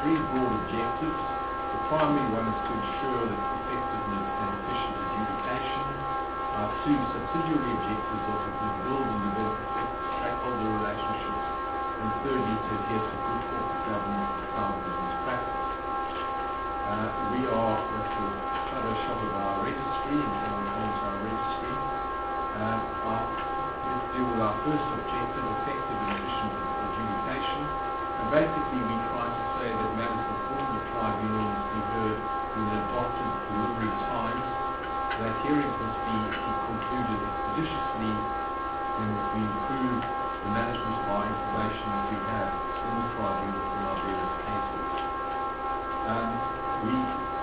three broad objectives. The primary one is to ensure that effectiveness and efficient adjudication. Our two subsidiary objectives are to build and develop effective stakeholder relationships. And thirdly, to adhere to good corporate governance and sound business practice. Uh, we are, that's a photo shot of our registry, and so on to our registry. Uh, our, let's deal with our first objective, effective and efficient adjudication. And basically we try to say that matters before the tribunal must be heard in adopted delivery times, that hearings must be concluded expeditiously, and that we improve the management of our information that we have in the tribunal from our various cases. Um, we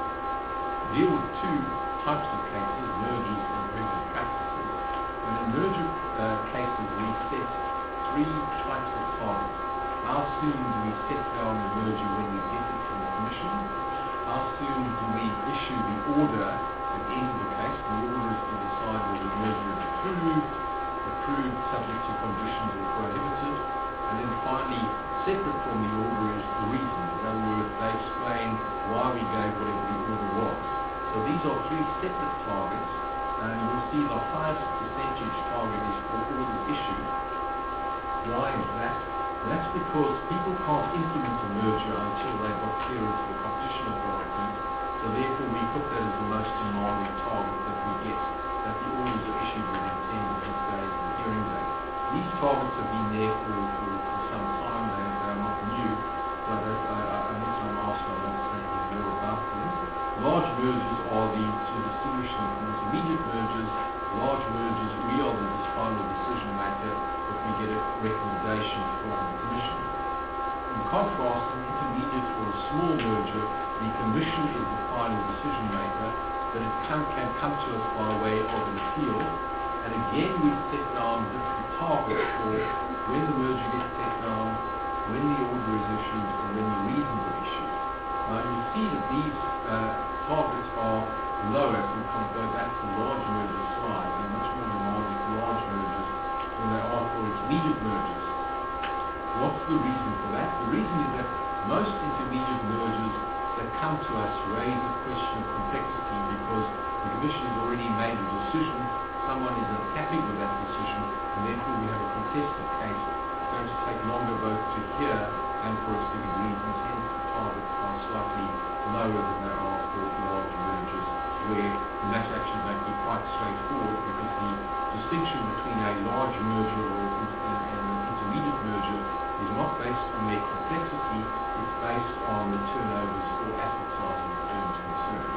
deal with two types of cases, mergers and regular practices. And in merger uh, cases we set three types of targets. How soon do we set down the merger when we get it from the Commission? How soon do we issue the order at the end of the case? The order is to decide whether the merger is approved, approved subject to conditions or prohibited. And then finally, separate from the order is the reason. In other words, they explain why we gave whatever the order was. So these are three separate targets, and you'll see the highest percentage target is for orders issued. Why is that? That's because people can't implement a merger until they've got clearance from the competition authorities. So therefore we put that as the most demanding target that we get, that the orders are issued within ten business days of the hearing date. These targets have been there for, for, for some time, they, they are not new, so I, I, I need to ask, I want to say more about them. Large mergers are the, to distinguish them from intermediate mergers. Large mergers, we are the final decision maker, but we get a recommendation from the Commission. In contrast, an intermediate or a small merger, the Commission is the final decision maker, but it can, can come to us by way of an appeal. And again, we set down different targets for when the merger gets set down, when the order is issued, and when the reasons are issued. Now you'll see that these uh, targets are lower if we can go back to the large merger slide. They're much more demanding for large mergers than they are for intermediate mergers. What's the reason for that? The reason is that most intermediate mergers that come to us raise a question of complexity because the Commission has already made a decision, someone is unhappy with that decision, and therefore we have a contested case. It's going to take longer both to hear and for us to give reasons, hence the targets are slightly lower than they are for large mergers, where the matter actually might be quite straightforward because the distinction between a large merger or an intermediate merger is not based on their complexity, it's based on the turnovers or asset size of the firms concerned.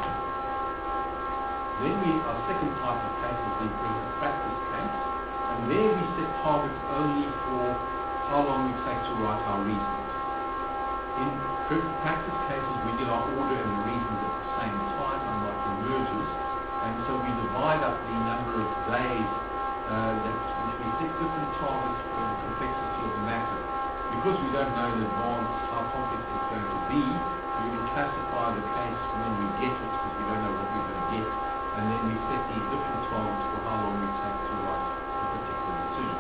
Then we, our second type of case is the present practice case, and there we set targets only for how long we take to write our reasons. In present practice cases, we get our order and the reasons at the same time, unlike the mergers, and so we divide up the number of days uh, that we set different targets for the complexity of the matter. Because we don't know in advance how complex it's going to be, we will classify the case when we get it, because we don't know what we're going to get, and then we set these different targets for how long we take to write a particular decision.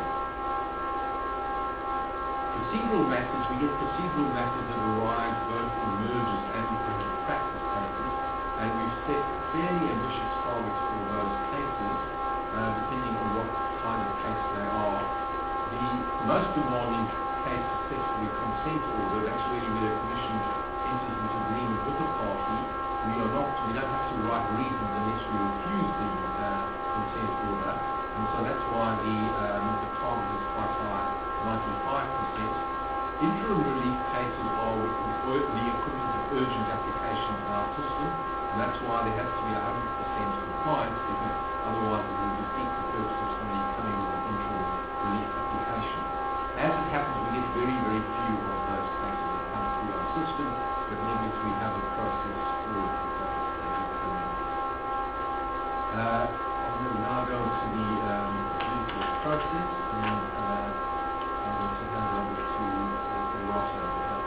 Procedural matters, we get procedural matters that arise both in mergers and in present practice cases, and we've set fairly ambitious targets for those cases, uh, depending on what kind of case they are. The most demanding case is set for the consent order. That's really where the Commission enters into agreement with the party. We are not, we don't have to write reasons unless we refuse the uh, consent order, and so that's why the, um, the target is quite high, ninety-five percent. Interim relief cases are the equivalent of urgent applications in our system, and that's why there has to be one hundred percent compliance, because otherwise it will defeat the purpose of somebody coming with an interim relief application. As it happens, we get very, very few of those cases that come through our system, but nevertheless we have a process for it that will come in. Uh, I'm going to now go into the um, legal process, and uh, I'm going to hand over to the Rosa.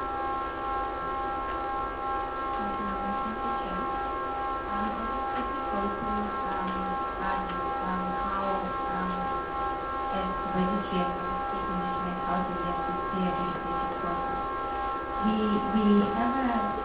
Thank you, Mister Chair. Um, I'll just quickly go through um, um, um, how, um, as the registry and state management, how do we have to play a legislative process. We, we have a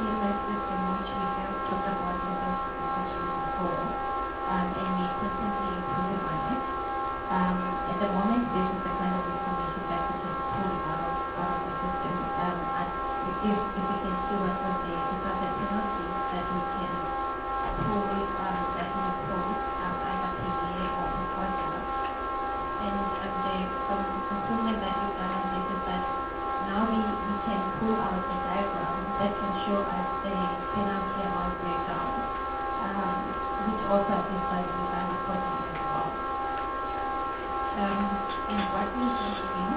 uh, the design reporting as well. Um, and what we have seen,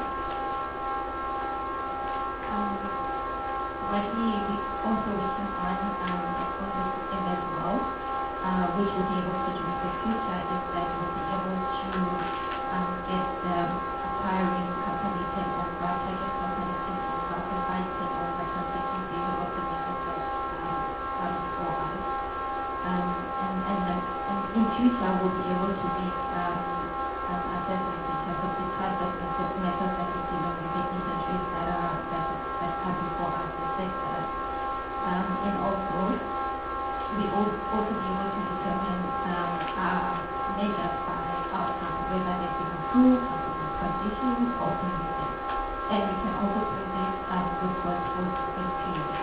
um, what we, we also working on um, on the system as well, uh, which will be able to do in the future, is that we'll be able to um, get the acquiring company take over, target company take over, provide take over, transaction data of the business that um, comes for us. Um, and, and, uh, and in future, we'll be able to make um, um, assessments in terms of the types of methods that we deal with the industries that are that, that come before us, the sectors. Um, and also, we will also be able to determine um, our measures by outcome, whether they've been improved, improved conditions, or polluted. And we can also predict um, with what's for the period.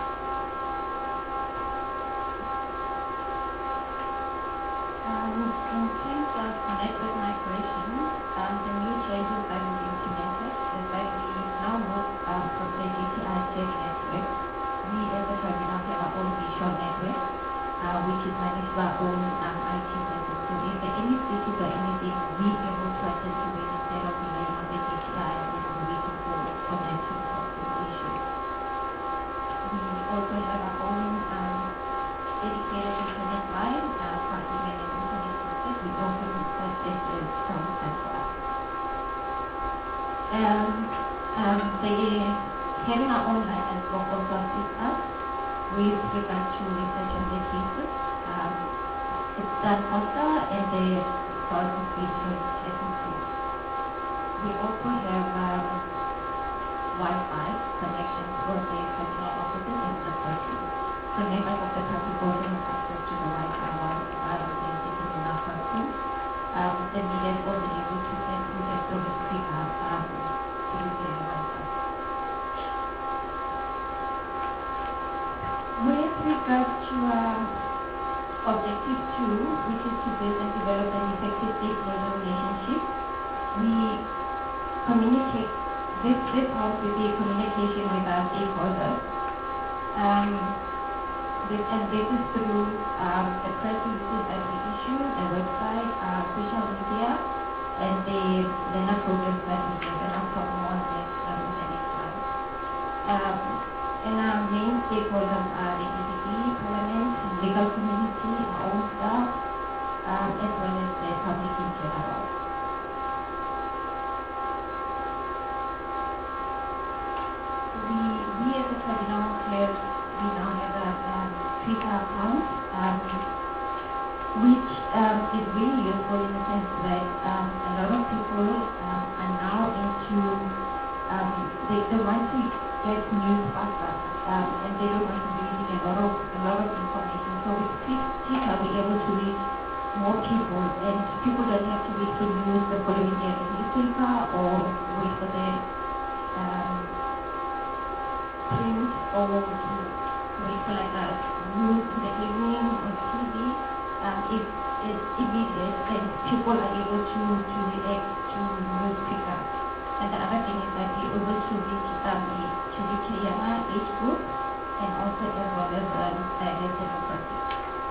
Um, in terms of network migration, um, the new changes that will be implemented is that we now move um, from the G T I Tech network. We as a tribunal have our own visual network, uh, which is managed by our own um, I T system. So if there are any issues or anything, we are able to attend to it instead of relying on the G T I and then waiting for, for them to solve those issues. We also have our own um, dedicated internet line uh, for email and internet usage. We also access it from as well. Um, um, the having our own line as well also assists us with regard to research on the cases. Um, it's done faster and the source of research has improved. We also have um, Wi-Fi connections for the terminal offices and the courtroom. So members of the public also have access to the Wi-Fi while while they're sitting in our courtroom. Um, the media is also able to send through their service speaker um, through the Wi-Fi. With regard to um, objective two, which is to build and develop an effective stakeholder relationship, we communicate, this, this helps with the communication with our stakeholders. Um, this, and this is through um, the press releases that we issue, the website, uh, social media, and the learner programs that we give, and I'll talk more on this um, in the next slide. Um, And our main stakeholders are the E D B, Parliament, legal community, our own staff, um, as well as the public in general. We, we as a tribunal have, we now have a um, Twitter account, um, which um, is really useful in the sense that um, a lot of people um, are now into, um, they, they want to get news faster, um, and they don't want to be reading a lot of a lot of information. So with Twitter, we're able to reach more people, and people don't have to wait for news the following day in the newspaper or wait for the um, print or to wait for like a news in the evening on T V. Um, it, it's immediate, and people are able to to react to news quicker. And the other thing is that we're able to reach um, the, to reach a younger age group, and also as well as um, diverse demographics.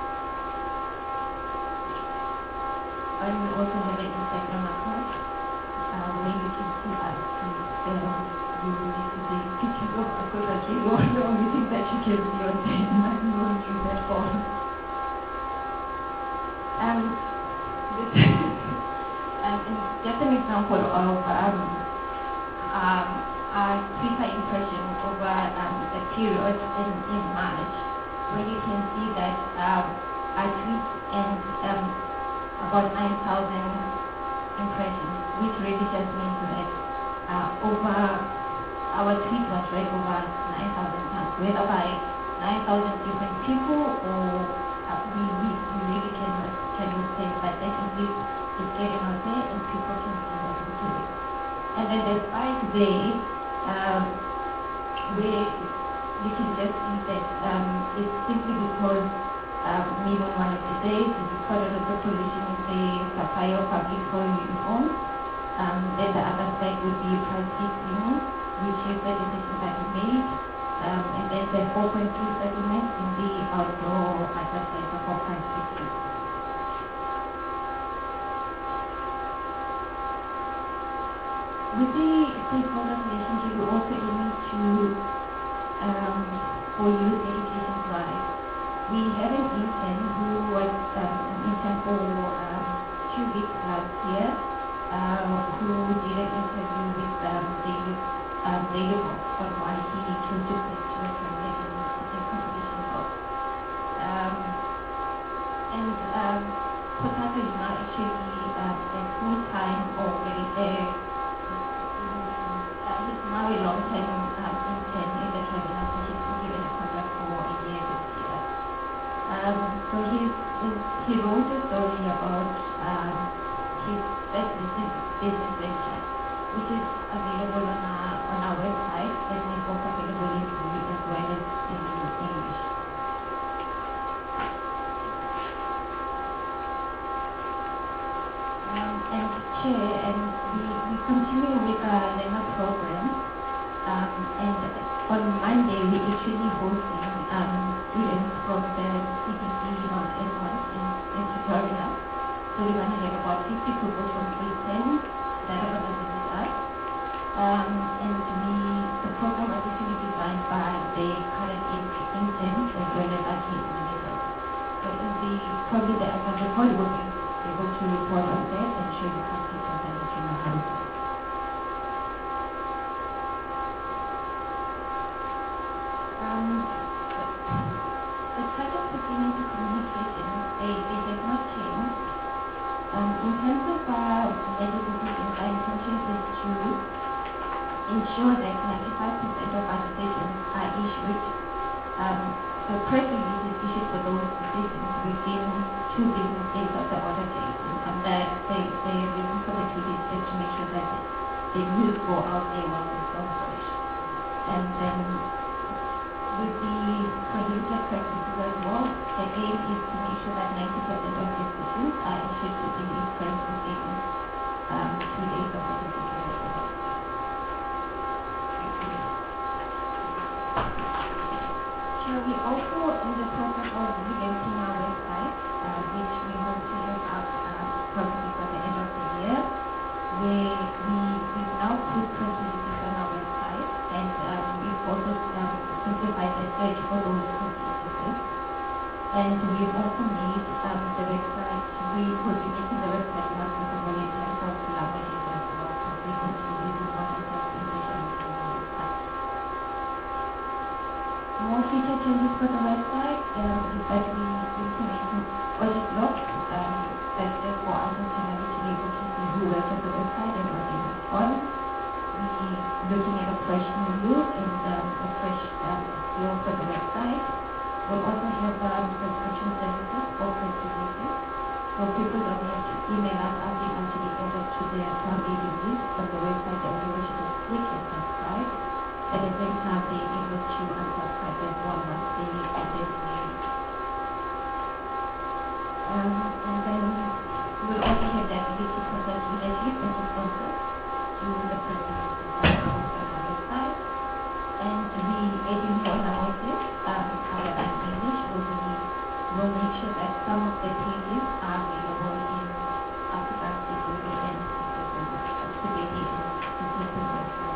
And we also have an Instagram account uh, where you can see us. And, um, you will need to take pictures of us so that you know the only thing that you can see on there, not knowing you that phone. Um, this um, just an example of um, Um, our Twitter impression over um, the period in, in March, where you can see that um, our tweet and um, about nine thousand impressions, which really just means that uh, over our tweet was read over nine thousand times, whether by nine thousand different people or uh, we, we, we really cannot, cannot say, but definitely it's getting out there and people can see what we do. And then the spike there, um, where you can just see that um, it's simply because um, me on one of the days is recorded as a pollution in the supply of public school uniforms. Um, then the other spike would be price fixing, which is the decision that we made. Um, and then the four point two settlement in the outdoor advertiser for price fixing. with the stakeholder relationship, we're also aiming to, um, for youth education drive. We have an intern who was um, an intern for um, two weeks last year, um, who did an interview with um, David, um, David on why he chose to take to a career in, in competition sports. Um, and um, Potato is now actually um, a full-time or very uh, uh, he's now a long-term um, intern in the tribunal, so he's been given a contract for a year this year. Um, so he's, he wrote a story about um, his first business, business venture, which is available on our, on our website, and is also available in English as well as in English. Um, and Chair, and we, we continue with our learner program, um, and on Monday we actually hosting um, students from the C P C on S one in, in Pretoria. So we're going to have about fifty people from grade ten that are going to visit us. Um, and we, the program was actually designed by the current interns as well as our case managers. So in the, probably the annual report will be able to report on that and show you how to present it in the house. Um, the title pertaining to communication, they, they have not changed. Um, in terms of our major decisions, our intention is to ensure that ninety-five percent of our decisions are issued. Um, so press release is issued for those decisions within two business days of the order date. And that the, the reason for the tweet is just to make sure that the news go out there while it's still fresh. And then with the prohibited practices as well, the aim is to make sure that ninety percent of decisions are issued within the press within um, two days of the decision. Sure, we also in the process of revamping our website, uh, which we hope to have up uh, probably by the end of the year, where we we've now put press releases on our website, and um, we've also um, simplified the search for those press releases. And we've also made um, the website, we will be making the website more accessible in terms of languages as well, because we want to use it more in terms of English and website. More feature changes for the website um, is that we implemented audit logs um, that's there for us internally to be able to see who works at the website and what they work on. We're looking at a fresh new look and um, a fresh um, feel for the website. We'll also have um, subscription services for press releases. So people don't have to email us asking us to be added to their family release on the website. The only way to just click and subscribe. At the same time, they're able to unsubscribe as well once they get their email. Um, and then we'll also have the ability to process leadership and responses to the press releases that are posted on our website. And we, as you know, on our website, um, other than English, will be will make sure that some of the pages are available in Afrikaans, Sesotho, and Sepedi and Sesotho as well.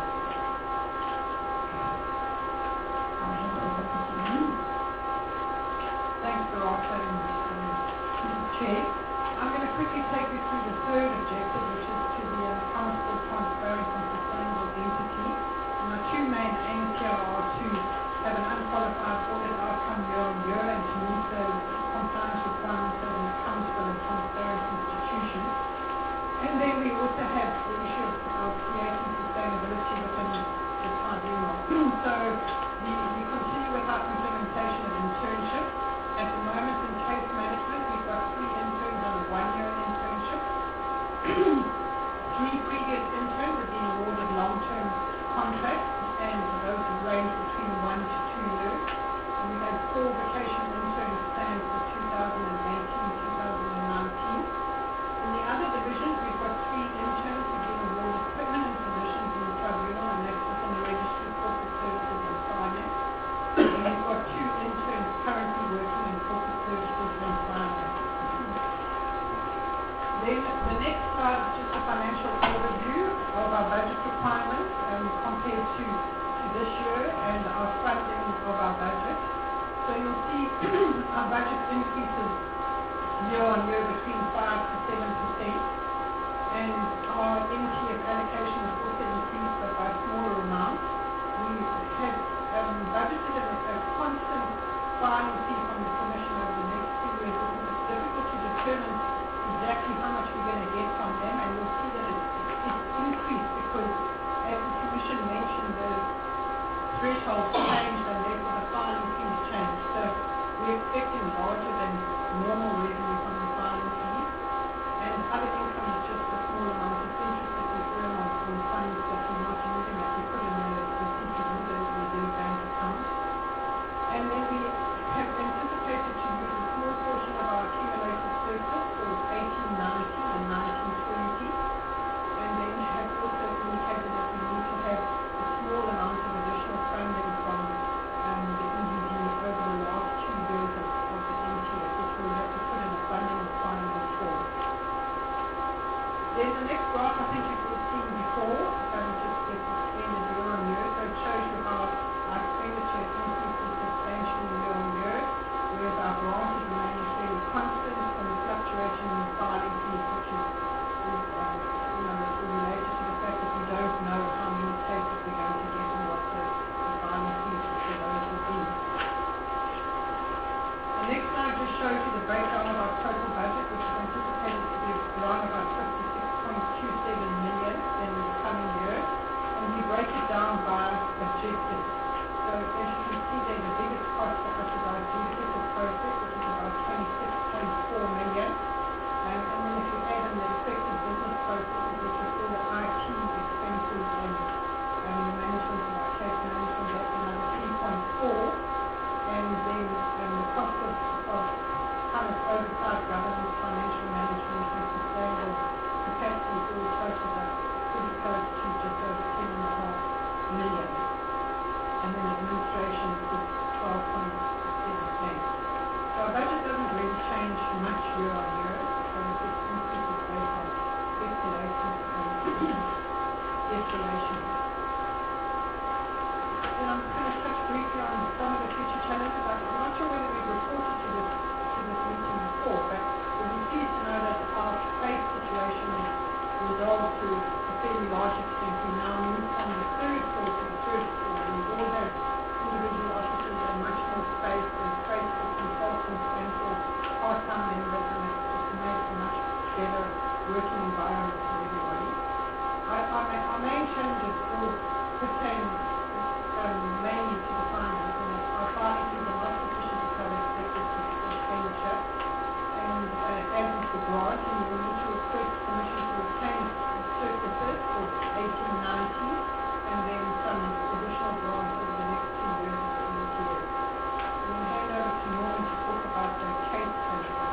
I'll hand over to Janine. Thanks a lot, and um, Chair. I'm going to quickly take you through the third objective, which is to be an accountable, transparent, and sustainable entity. And our two main aims here are to have an unqualified audit outcome year on year and to meet the compliance requirements of an accountable and transparent institution. And then we also have the issue of, of creating sustainability within the tribunal. So we, we continue with our implementation of internships. At the moment in case management, we've got three interns on a one-year internship. Three previous interns have been awarded long-term contracts, and those have ranged between one to two years. And we have four vacation interns planned for two thousand eighteen to two thousand nineteen. In the other divisions, we've got three interns who've been awarded permanent positions in the tribunal, and that's within the Registry of Corporate Services and Finance. And we've got two interns currently working in corporate services and finance. Then the next slide is just a financial overview. of our budget requirements um, compared to, to this year and our funding of our budget. So you'll see our budget increases year on year between five to seven percent, and our N T F allocation has also increased but by smaller amounts. We have um, budgeted a, a constant filing fee from the Commission over the next two years because it's difficult to determine exactly how much we're going to get from them, and you'll see that it's, it's increased because, as the Commission mentioned, the thresholds changed and therefore the filing fees changed. So we're expecting larger than normal revenue from the filing fees, and other income is just a small amount of interest that we earn on, on funds that we're not using, that we put in the, the C P U, the reserve bank account. And then we have anticipated to use a small portion of our accumulated surplus for eighteen nineteen and nineteen twenty, and then have also indicated that we need to have a small amount of additional funding from um, the E D D over the last two years of, of the N T F, which we'll have to put in a funding requirement for. Then the next graph I think you've all seen before, um, just gets extended year on year, so it shows you how our expenditure increases substantially year on year, whereas our grant is remaining fairly constant, and the fluctuation in filing fees, which is, is um, you know, related to the fact that we don't know how many cases we're going to get and what the, the filing fees for those will be. The next slide just shows you the breakdown of our total budget, which is anticipated to be around about fifty-six point two seven million in the coming year, and we break it down by objectives. So as you can see there, the biggest cost for us is our executive process, which is about twenty-six point four million. Um, and then if you add in the effective business processes, which is all the I T expenses and um, the management of our case management, that's another three point four. And then um, the cost of, of kind of oversight, governance, financial management, and sustainable capacity all totals up pretty close to just over ten and a half million. And then administration is twelve point seven percent. So our budget doesn't really change much year on year, so it just increases based on escalation and escalation. Then I'm just going to touch briefly on some of the future challenges. I'm not sure whether we've reported to this to this meeting before, but we'll be pleased to know that our space situation is resolved to a fairly large extent. We now move from the third floor to the first floor. We all have individual offices and much more space and space for consultants and for part-time members, and it's just made a much better working environment for everybody. Our, our, our main challenges all pertain um, mainly to the finance, and our finances are not sufficient to cover expected expenditure. And uh, as is the grant, and we will need to request permission to obtain surpluses for eighteen nineteen, and then some additional grants over the next two years of the N T F. I'm going to hand over to Norman to talk about the case challenges.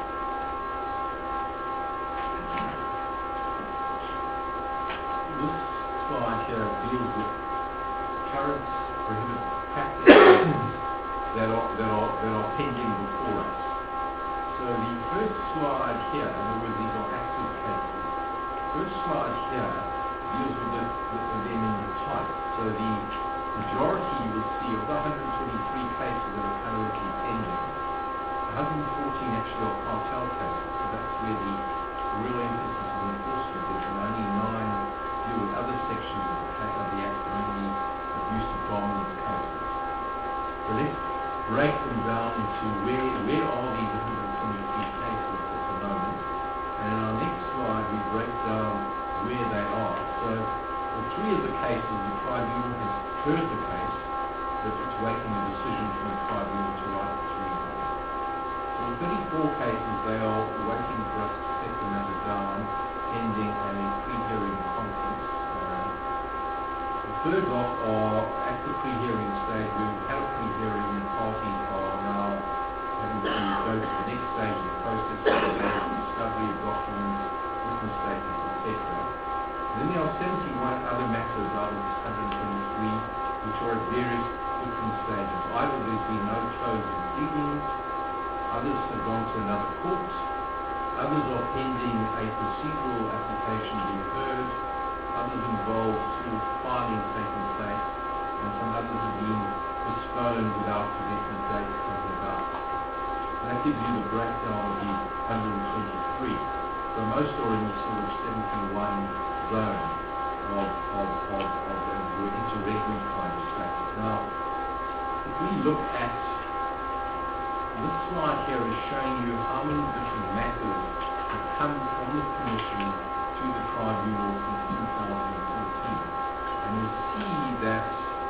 This slide here deals with current prohibited practices that are that are that are pending before us. So the first slide here, in other words, these are active cases. First slide here deals with, the, with them in the type. So the majority you will see of the one hundred twenty-three cases that are currently pending, one hundred fourteen actually are cartel cases. So that's where the real emphasis is enforcement is, and only nine deal with other sections of the, of the Act, mainly abuse of dominance cases. So let's break them down into where where are these one hundred twenty-three cases at the moment, and in our next slide we break down where they are. So for three of the cases, the tribunal has heard the case, but it's waiting a decision from the tribunal to write its reasoning. So in thirty-four cases, they are waiting for us to set the matter down, pending a pre-hearing conference. Uh, the third lot are at the pre-hearing stage. We've had a pre-hearing, and parties are now having to go to the next stage of the process, discovery of documents, witness statements, et cetera. Then there are seventy-one other matters out of this one hundred twenty-three, which are at various different stages. Either there's been no closing pleadings, others have gone to another court, others are pending a procedural application being heard, others involve sort of seventy-one zone of, of, of, of uh, interregnum kind of status. Now, if we look at this slide here is showing you how many different matters have come from the Commission to the Tribunal since two thousand fourteen. And you'll see that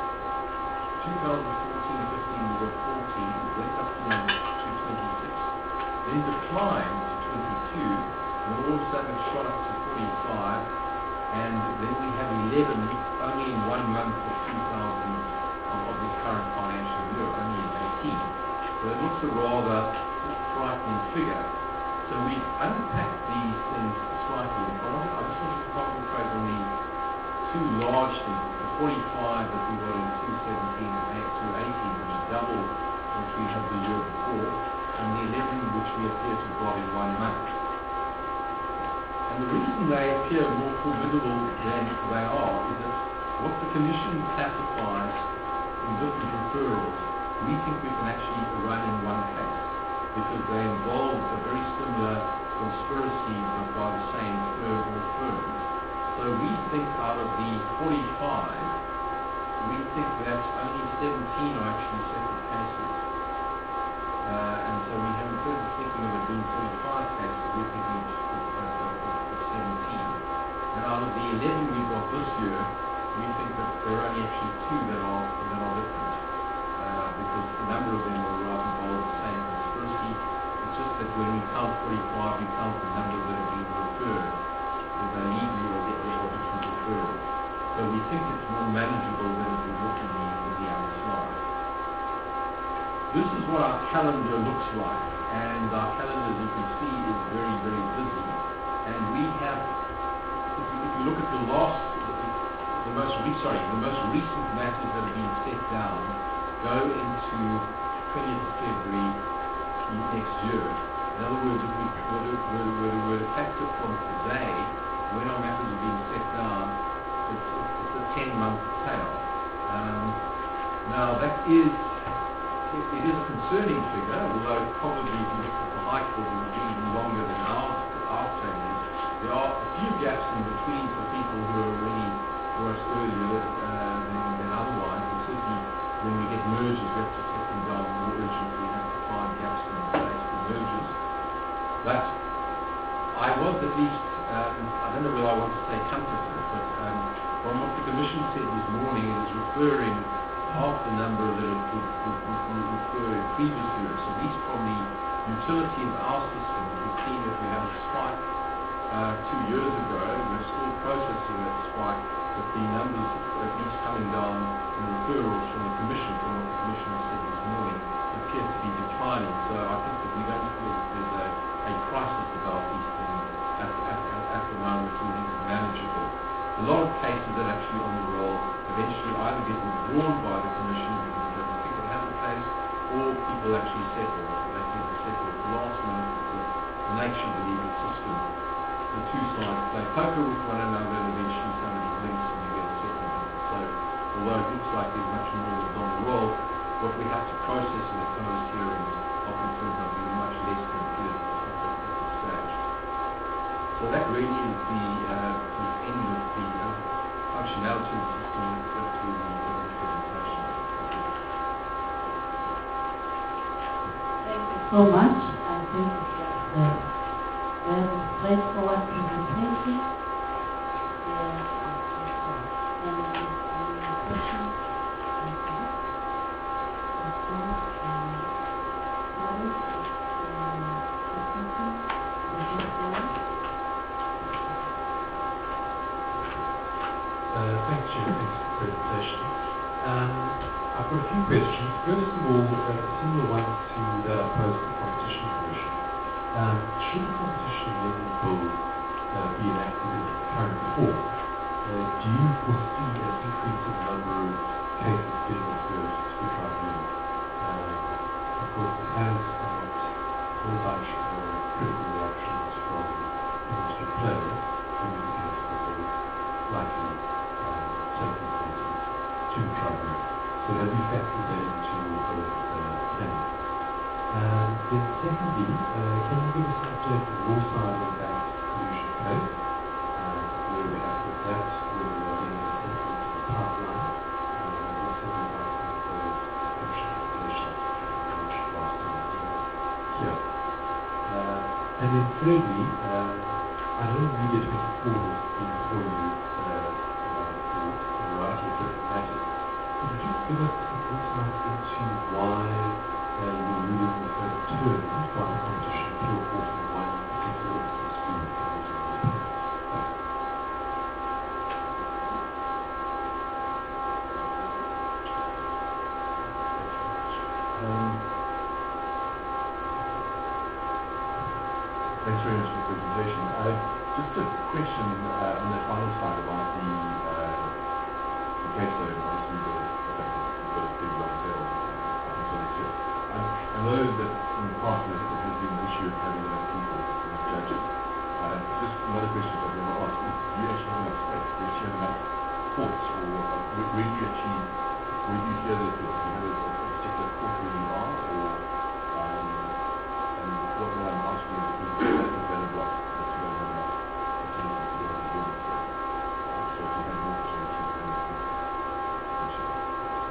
two thousand fourteen fifteen we were forty, went up to twenty-six, then declined to twenty-two, and then all of a sudden it shot up to forty-five, and then we have eleven only in one month of two thousand of, of this current financial year, only in eighteen. So it looks a rather frightening figure. So we unpacked these things slightly. I, want, I just want to concentrate on the two large things, the forty-five that we got in two seventeen and two eighteen, which is double what we had the year before, and the eleven which we appear to have got in one month. And the reason they appear more formidable than they are is that what the Commission classifies in different referrals, we think we can actually run in one case, because they involve a very similar conspiracy but by the same firm or firms. So we think out of the forty-five, we think that only seventeen are actually separate cases. Uh, and so we have, instead of thinking of it being forty-five cases, we're thinking of, of, of, of seventeen. And out of the eleven we've got this year, we think that there are only actually two that are, that are different. Uh, because a number of them are rather involved in the same conspiracy. It's just that when we count forty-five, we count the number that have been referred, because they legally are different referrals. So we think it's more manageable than it would look in the, in the other slide. This is what our calendar looks like, and our calendar, as you can see, is very, very busy. And we have, if you, if you look at the last, the, the most re sorry, the most recent matters that have been set down go into twentieth of February next year. In other words, if we were to, were, were, were to factor from today, when our matters are being set down, it's, it's a ten-month tail. Um, now, that is, it, it is a concerning figure, although probably if you look at the High Court, it would be even longer than our, our term is. There are a few gaps in between for people who are already worse earlier uh, than, than otherwise, and certainly when we get mergers, we have to set them down more urgently. We have to find gaps in the place for mergers. But I was at least, um, I don't know whether I want to say comforted, but um, from what the Commission said this morning, it is referring half the number that it would, would, would, would refer in previous years. So at least from the utility of our system, we've seen that we had a spike uh, two years ago. We're still processing that spike, but the numbers at least coming down in referrals from the Commission, from what the Commission said this morning, appear to be declining. So I think that we don't feel that there's a, a crisis about these things at, at, at, at the moment. We think it's manageable. A lot of cases that are actually on the roll eventually either get withdrawn by the Commission because it doesn't think it has a case, or people actually settle. They tend to settle at the last minute because the nature of the legal system, the two sides play poker with one another, and eventually somebody blinks and you get a settlement. So although it looks like there's much more that's on the roll, what we have to process in the closed hearings often turns out to be much less than appears at this stage. So that really is the, uh, the end of the uh, functionality of the system that we will be in the presentation. Thank you so much. I think it was a very straightforward presentation. Yeah, any, any questions? Uh, thanks, Chair. Thanks for the presentation. Um, I've got a few questions. First of all, uh, similar one to that I posed to the Competition Commission. Um, should the Competition Amendment Bill uh, be enacted in its current form, uh, do you foresee an increase in the number of cases getting referred to the tribunal? Uh, of course, it has somewhat a whole bunch of critical reactions from industry players who indicate that there is likely taking cases to the tribunal. So have you factored that into your uh, planning? Um, then secondly, uh, can you give us an update on your side of that collusion case? thirdly, um, I know Media twenty-four has been before you uh, uh, for a variety of different matters. Could you just give us some insight into why uh, your rulings have turned from the Competition Appeal Court in one particular instance to the independence? Thanks. Um, Thanks very much for the presentation. Uh, just a question uh, on the final slide about the, uh, the caseload, obviously the, the fact that you've got a big long tail up until next year. Um, I know that in the past there has been an issue of having enough people, enough judges. Uh, just another question that I want to ask is, do you actually have enough space? Do you actually have enough courts? Or uh, where, where do you actually, where do you hear that you have a, a particular court where you are? Or, um, and what, what I'm asking is, is that the better block that you don't have enough opportunities to be able to do this there? Uh, so if you had more opportunities, then you could appreciate it.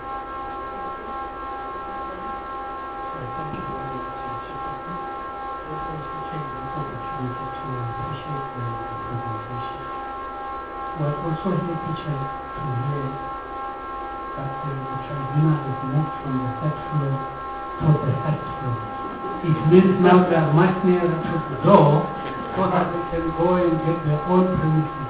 Sorry, thank you very much, Chief Justice. I also want to take this opportunity to appreciate the presentation. But also here, teacher, to hear that uh, the tribunal is moved from the third floor to the first floor. It means now they are much nearer to the door so that they can go and get their own premises.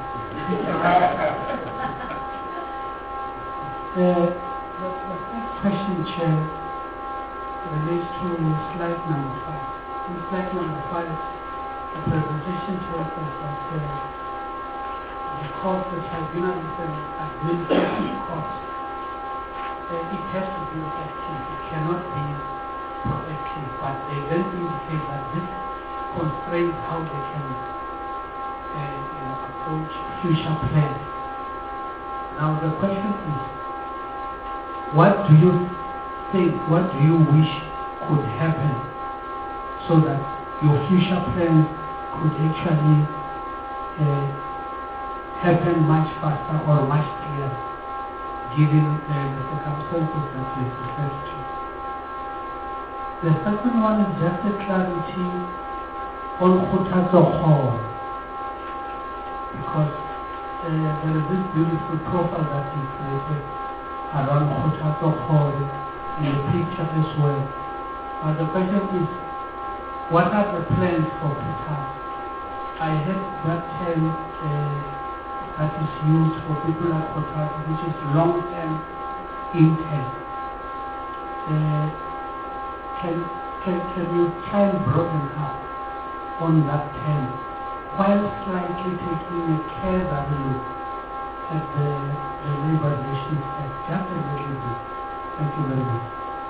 uh, the, the first question, Chair, relates to slide number five. In slide number five, the presentation shows us that uh, because the tribunal is an administrative court, uh, it has to be effective. It cannot be proactive, but they then indicate that this constrains how they can uh, you know, approach future plans. Now the question is, what do you think, what do you wish could happen so that your future plans could actually uh, happen much faster or much clearer, given uh, the circumstances that we referred to? The second one is just a clarity on Khutazo Hall, because uh, there is this beautiful profile that is created around Khutazo Hall in the picture as well. But the question is, what are the plans for Khutazo? I heard that term uh, that is used for people like Khutazo, which is long-term intent. Uh, Can, can, can you try and broaden up on that term while slightly taking a careful look at the, the labor relations act, just a little bit? Thank you very much.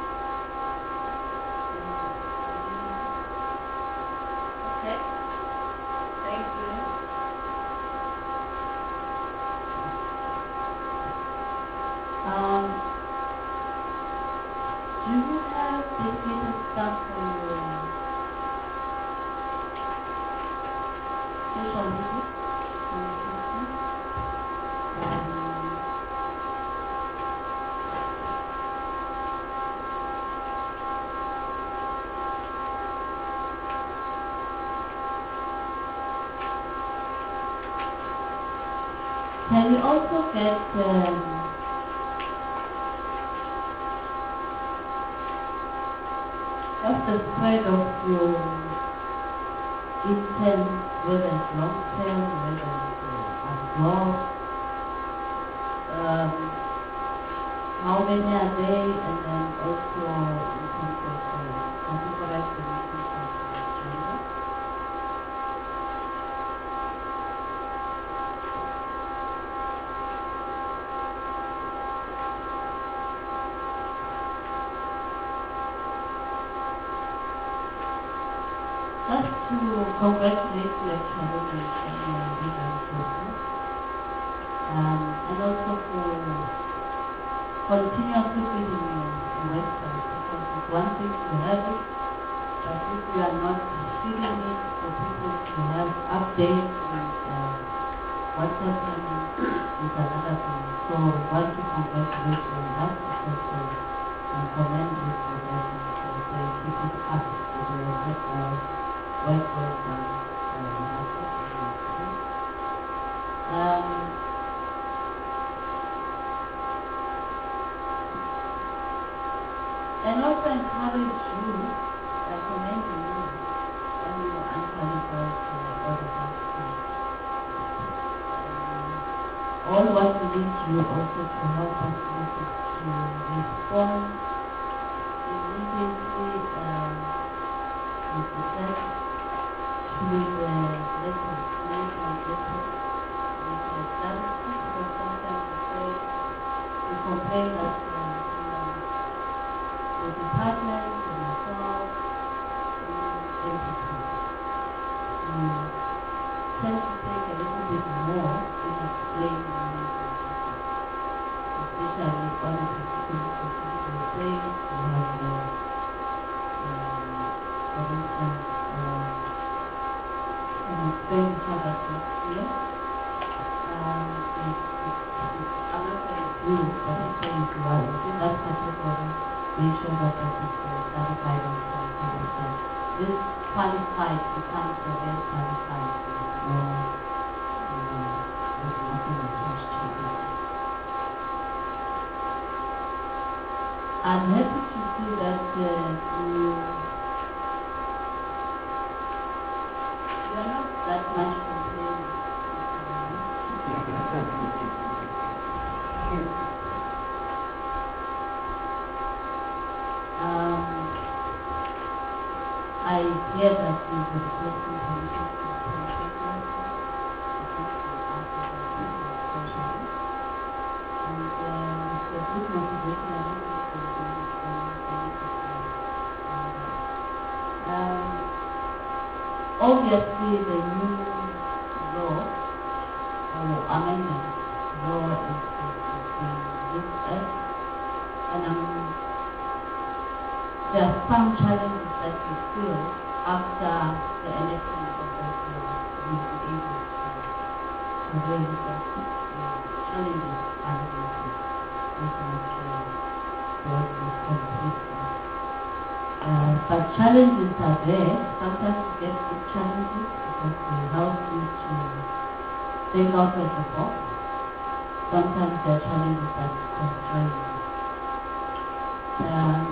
Okay. Thank you. Um, do you have dedicated staff for your social media communication? Um, Can you also get um, what's the spread of your intent, whether it's long term, whether it's uh, abroad? Um, how many are they, and then also in terms of uh, categorized communities of China? Just to congratulate your academic and your legal process, um, and also for continuously building your, your website, because it's one thing to have it, but if you are not feeding it for people to have updates and uh, what's happening is another thing. So I want to congratulate you on that, because uh, and commend you for that, and uh, say keep it up with your uh, work well done. Um, and also encourage you, recommending you, when you unqualified for all the hospitals. All what we need you also to help us with is to respond immediately um, with effect to the letters, national letters, with the clarity, because sometimes we say, we complain that uh, you know, the department and myself, entities, we tend to take a little bit more in explaining the nature of the especially on a particular specific thing, we have the, um, for instance, uh, an expenditure that was here. Um, it, it, it, I'm not saying it's you, but I'm saying it's right. In that category, make sure that that is uh, clarified on time to understand. This qualified becomes a very qualified, so it's more, um, there's nothing attached to it. I'm happy to see that uh, you, you are not that much complaining. um, I hear that you were requesting permission to take us. I think you answered that question. And uh, it's a good motivation. I don't think there will be Um, obviously, the new law or amendment law is, is, is being looked at, and um, there are some challenges that we feel after the enactment of that law. We will be able to, to raise that uh, challenges underneath it, as much uh, what is complete. Uh, but challenges are there. Sometimes you get good challenges because they help you to think out of the box. Sometimes there are challenges that constrain you. Um,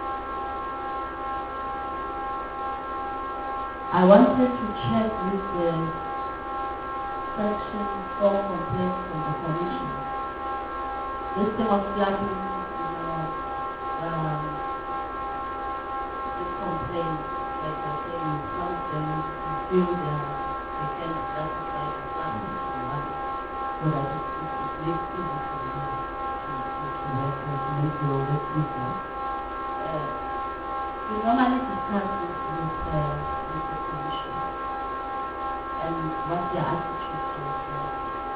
I wanted to check with the section four complaints from the commission. This thing of flagging, you know, um, complain, like I say, some of them feel that they can justify the something to one, so that it, it, it makes it easy for you to, to, to work with, to make your work easier. Uh, we normally discuss this with, uh, with the commission and what their attitude towards that.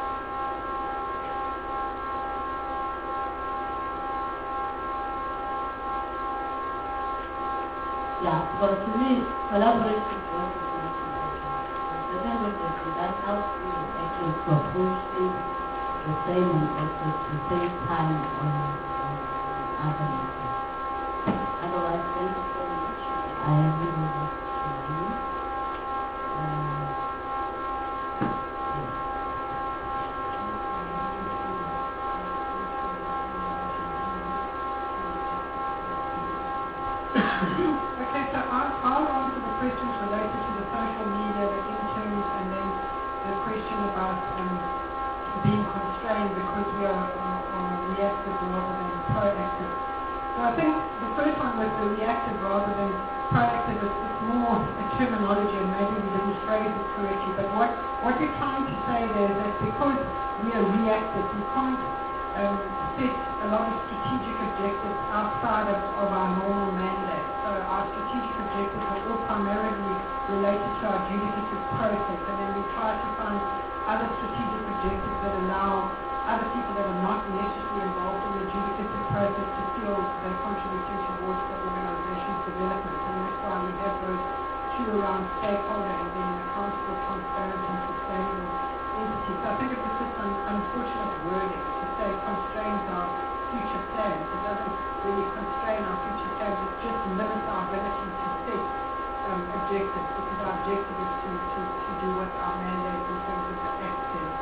Yeah, but to me, collaborative work is much important. At the end of the day, that helps you actually to approach things the same and also to save time on, on other matters. Otherwise, thank you so much. I really want to you. Um, Okay, so I'll, I'll answer the questions related to the social media, the interns, and then the question about um, being constrained because we are, are, are reactive rather than proactive. So I think the first one was the reactive rather than proactive. It's, it's more a terminology and maybe we didn't phrase it correctly, but what, what we're trying to say there is that because we are reactive, we can't um, set a lot of strategic objectives outside of, of our normal mandate. So our strategic objectives are all primarily related to our adjudicative process, and then we try to find other strategic objectives that allow other people that are not necessarily involved in the adjudicative process to feel they're contributing towards the organization's development. And that's why we have those two around stakeholder and then accountable, transparent and sustainable entities. So I think it's just an unfortunate wording to say constrains our future plans. It doesn't really constrain our future plans, it just limits our ability to set um, objectives, because our objective is to, to, to do what our mandate in terms of the Act says.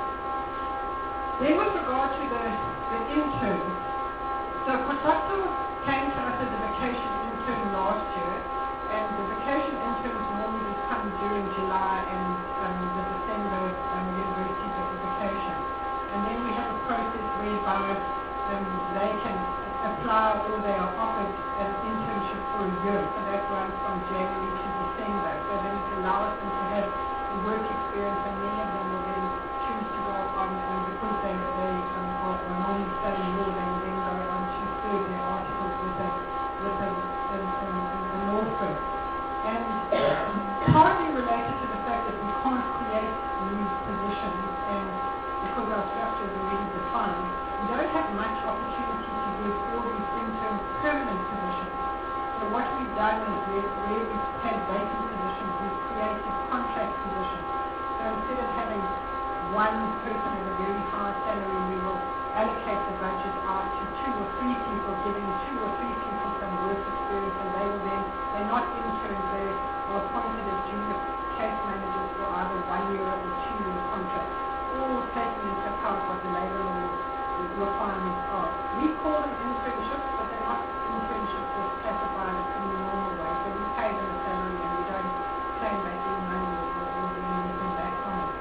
Then with regard to the, the interns, so Kosato came to us as a vacation intern last year, and the vacation interns normally come during July and um, the December um, university vacation. And then we have a process whereby um, they can apply or they are offered an internship for a year. So that runs from January to December. So then it allows them to have a work experience, and many of them will then choose to go on, and because they, they um, are, are normally studying law, they will then go on to serve their articles with a, with a, a, a, a law firm. And partly related to the fact that we can't create new positions, and because our structure is already defined, we don't have much opportunity to give all these interns permanent positions. So what we've done is where, where we've had vacant positions, we've created contract positions. So instead of having one person at a very high salary, we will allocate the budget out to two or three people, giving two or three people some work experience, and they will then, they're not interns, they are appointed as junior case managers for either one year or two year contracts, all taking into account what the labor law requirements are. We call them internships, but they're not internships that's classified in the normal way. So we pay them a salary and we don't claim back any money or, or, or bring anything back from it.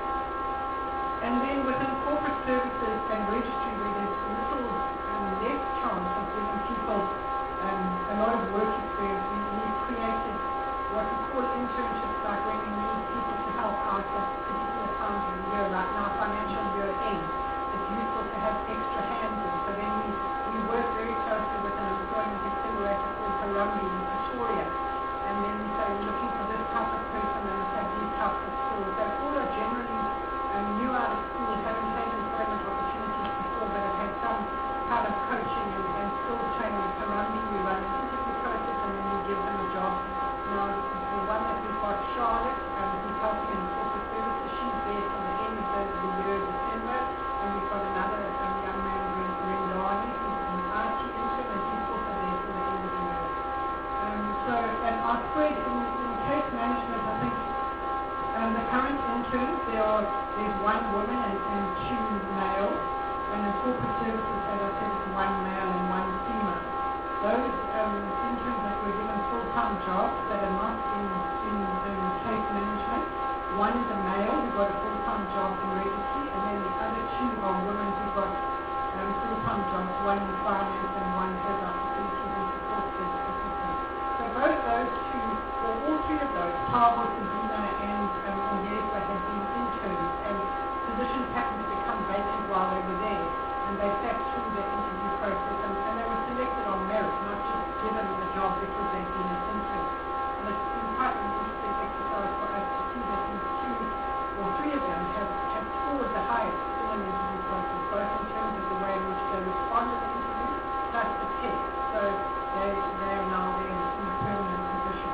And then within corporate services and registry, where there's a little um, less chance of giving people um, a lot of work experience, we, we've created what we call internships, like when we need people to help out at particular times of the year, like now financial year end. It's useful to have extra hands in. So then we, we work very closely with an employment accelerator called Harambee in Pretoria. And then we say we're looking for this type of person and have these types of skills. They all are generally um, new out of school, haven't had employment opportunities before, but have had some kind of coaching and, and skills training at Harambee. We run an interview process and then we give them a job. Now, the one that we've got, Charlotte, um, who's helping in corporate services, she's there till the end of the, the year, December. And we've got another um, young man, Rendani, who's an I T intern, and he's also there till the end of the year. Um, so, and our spread in, in case management, I think um, the current interns, there are, there's one woman and, and two males, and in corporate services, as I said, it's one male and one female. Those um, interns that were given full-time jobs that are not in, in, in case management, one is a male who got a full-time job in registry, and then the other two are women who got um, full-time jobs, one in finance and one as our facilities and support assistant. So both those two, or all three of those, Tabo, Sabina, and um, Ongeza, have been interns, and positions happened to become vacant while they were there, and they sat through the interview process, and, and they were selected on merit, not just given the job because they'd been an intern. And it's been quite an interesting exercise for us to see that these two or three of them have, have scored the highest in an interview process, both in terms of the way in which they responded to the interview, plus the test. So they, they are now there in, in a permanent position.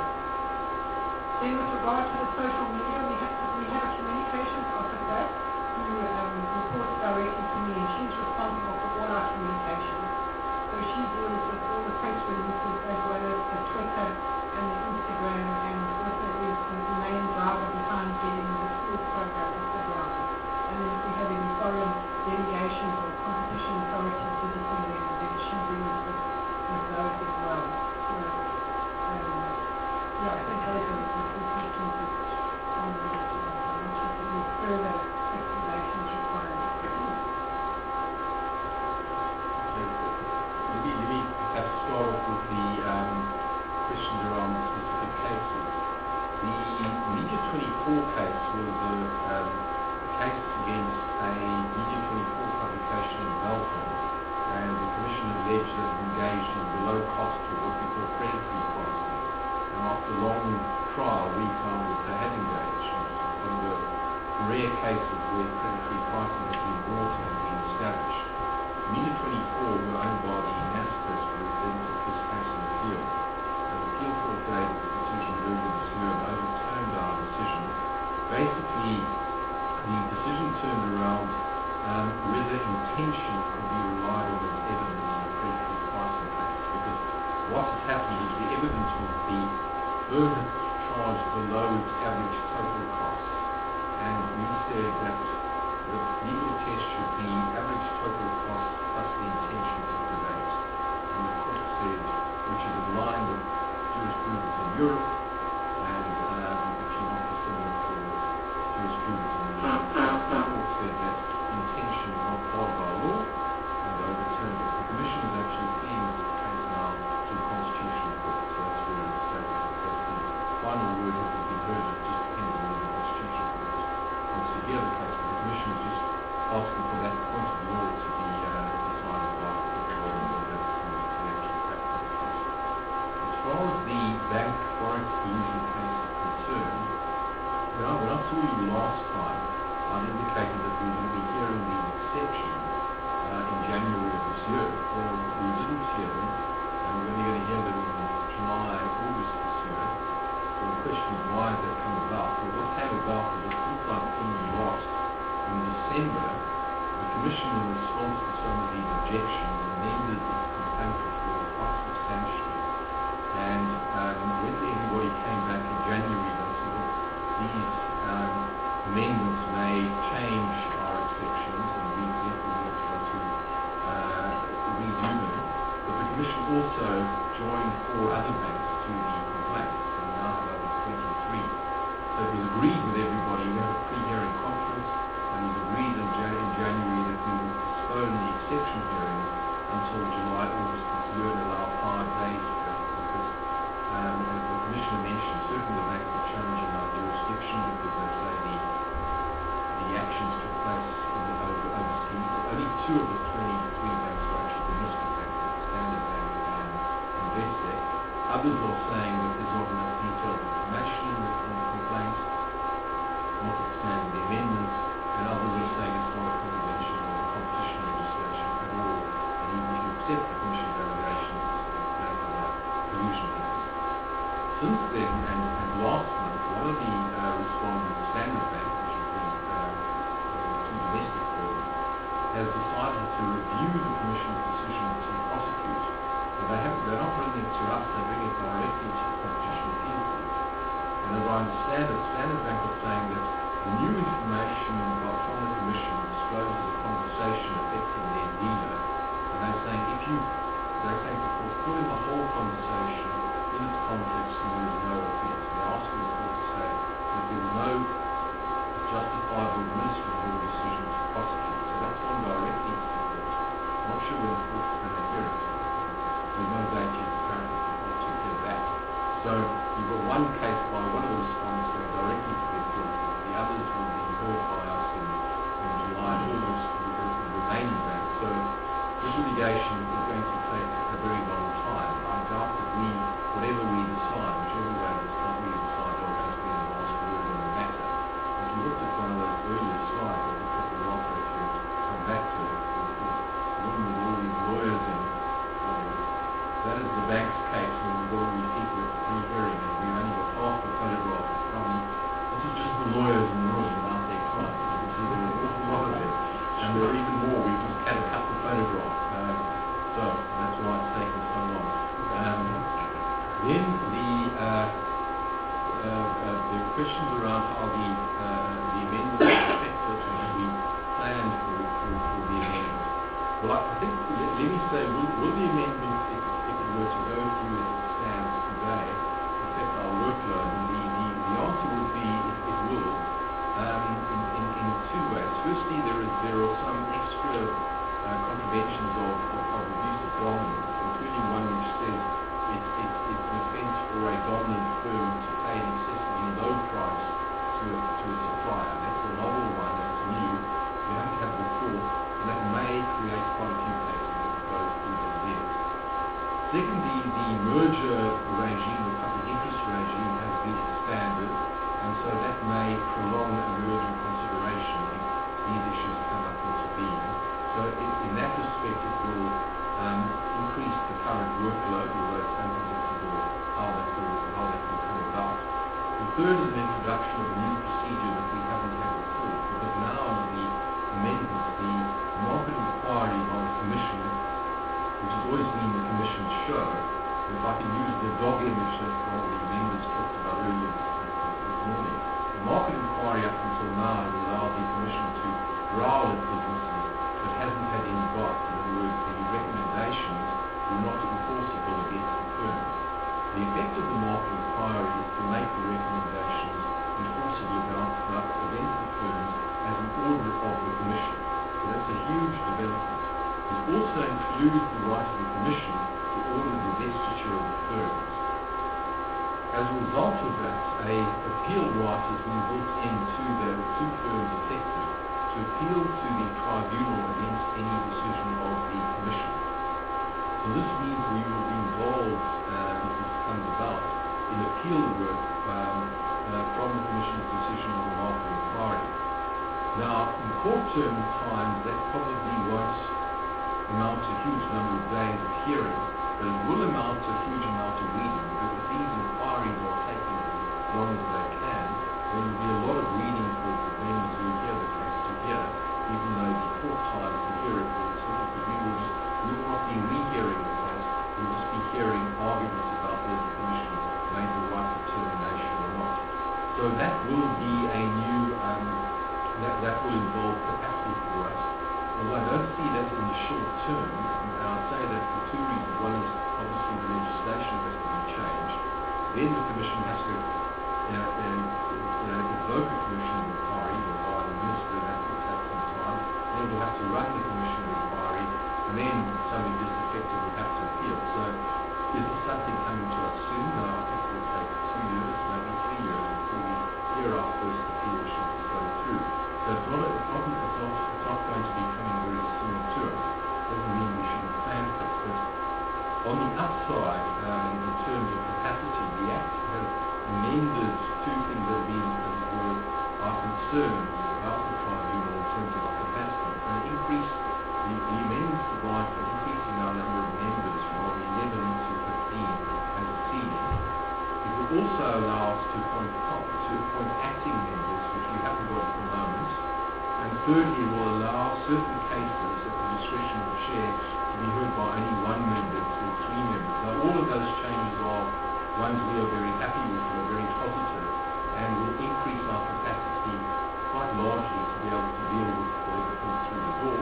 Then with regard to the social media, we have, we have a communications officer who um, reports directly to me, and she's responsible for all our communications. So she deals with all the press releases as well as the Twitter and the Instagram, and also is the main driver behind getting the schools program off the ground. And then if we have any foreign delegations or competition authorities visiting them, then she brings with, with those as well. So, um, yeah, I think those are the two questions that I'm ready to answer. I'm not sure if any further explanations required. Let me, let me perhaps start off with the um, questions around specific cases. The Media twenty-four case was a um, case against a Media twenty-four publication in Belfast, and the Commission alleged that it engaged in below cost or what we call predatory pricing. And after a long trial, we found that they had engaged. One of the rare cases where should be average total cost plus the intentions of the banks. And the court said, which is in line with jurisprudence in Europe, and um, which is not dissimilar for jurisprudence in the United States. The court said that intention is not part of our law, and overturned it. The Commission is actually appealing this case now to the Constitutional Court, so that's where it's taken. So it's the final word that will be heard, just depending on the Constitutional Court wants to hear the case. But the Commission is just asking for that point of law to be uh, decided by the court, whether that's the actual fact of the case. As far as the bank forex collusion case is concerned, when I, when I saw you last time, I indicated that we were going to be hearing these exceptions uh, in January of this year. Well, we didn't hear them, and we're only going to hear them in July, August this year. So the question is, why has that come about? Well, what came about was that since I've seen you last in December, the Commission, in response to some of these objections, amended its complaint report quite substantially. And um, when everybody came back in January, they said, well, these um, amendments may change our exceptions, and we therefore will try to uh, redo them. But the Commission also joined four other banks to the complaint, so we now have over twenty-three. So it was agreed with everybody. We had a pre-hearing conference, and it was agreed in, Jan- in January that we would postpone the exception hearings until July, August this year, and allow five days for that, because um, as the Commissioner mentioned, certainly the banks are challenging our jurisdiction because they say the the actions took place in the over, overseas. Only two of the twenty-three banks are actually domestic banks, Standard Bank and Investec. Others are saying that there's not enough detailed information in the, in the complaint, notwithstanding the amendments, and others are saying it's not a contravention of the competition legislation at all. And even if you accept the Commission's allegations, it's based on a collusion thesis. Since then, and, and last month, one of the uh, respondents, Standard Bank, which is the uh, two domestic firms, has decided to review the Commission's decision to prosecute. But they have, they're not bringing it to us, they bring it directly to the Competition Appeal Court. And as I understand it, Standard Bank are saying that the new information about from the Commission discloses a conversation affecting their dealer, and they're saying if you, they're saying for putting the whole conversation in its context, and there is no offence. They're asking the court to say that there was no justifiable administrative decision to prosecute. So that's gone directly to the court. I'm not sure when the court is going to hear it. There's no date yet apparently for the court to hear that. So you've got one case by one of the respondents going directly to the appeal court. The others will be heard by us in, in July and August for the, the remaining banks. So this litigation is going to take a very long time. I doubt that we, whatever we decide, whichever way we decide, we decide are going to be the last word on the matter. If you looked at one of those earlier slides, I think that the operator to come back to it, the room with all these lawyers in it. That is the bank's case, and we've got all these people at the pre-hearing, and we only got half the photograph to come. This is just the lawyers in the room about their clients. You can see there are an awful lot of them, and there are even more. We just had a couple of photographs, um, so that's why it's taken so long. Um, then the uh, uh, uh, the questions around how the uh, the amendments are effective and how we plan for, for, for the amendments. Well, I, I think let, let me say, will, will the amendments, if, if it were to go through as it stands today, affect our workload? And the, the, the answer would be it, it will, um, in, in, in two ways. Firstly, there is there are some extra uh, contraventions of, of, of abuse of dominance, including one which says it's, it's, it's an offence for a dominant firm to pay an excessively low price to a, to a supplier. That's a novel one, that's new. We haven't had before, and that may create quite a few cases if it goes through as is. Secondly, the merger regime, the public interest regime, has been expanded, and so that may prolong a merger consideration if these issues come up into being. So in, in that respect, it will um, increase the current workload, although it's unpredictable how that will, how that will come about. The third is an introduction of a new procedure that we haven't had before, because now under the amendments, the market inquiry by the Commission, which has always been the Commission's show, and if I can use the dog image that one of the members talked about earlier this, this morning, the market inquiry up until now has allowed the Commission to growl at businesses included the right of the Commission to order the divestiture of the firms. As a result of that, a appeal right has been built into the two firms affected to appeal to the tribunal against any decision of the Commission. So this means we will be involved, uh, if this comes about, in appeal work um, uh, from the Commission's decision on the market inquiry. Now, in court term times, that probably won't amount to a huge number of days of hearing, but it will amount to a huge amount of reading, because if these inquiries are taking as long as they can, there will be a lot of reading for the members who hear the case to hear, even though the court time to hear it will sort of, we will just, we will not be rehearing the case, we will just be hearing arguments about whether the Commission made the right determination or not. So that will be a new, um, that, that will involve capacity for us. Although I don't see that in the short term, and I'll say that for two reasons. One is obviously the legislation has to be changed. Then the Commission has to uh, uh, you know, invoke a Commission inquiry by the Minister, and that will take some time. Then we'll have to run the Commission inquiry, and then something just effective will have to appeal. So is this something coming to us soon? No, I think it will take two years, maybe three years before we hear our first appeal should this go through. So it's not, a, it's, not, it's, not, it's not going to be coming very soon to us. Doesn't mean we shouldn't plan for it. But on the upside, um, in terms of capacity, the Act has amended two things that have been, as it were, our concerns about the tribunal in terms of our capacity. It's going to increase, the, the amendments provide for increasing our number of members from eleven to fifteen as a ceiling. It will also allow us to appoint, to appoint acting members, which we haven't got at the moment. And thirdly, it will allow certain cases at the discretion of the chair to be heard by only one member or three members. Now, all of those changes are ones we are very happy with, we are very positive, and will increase our capacity quite largely to be able to deal with whatever comes through the door.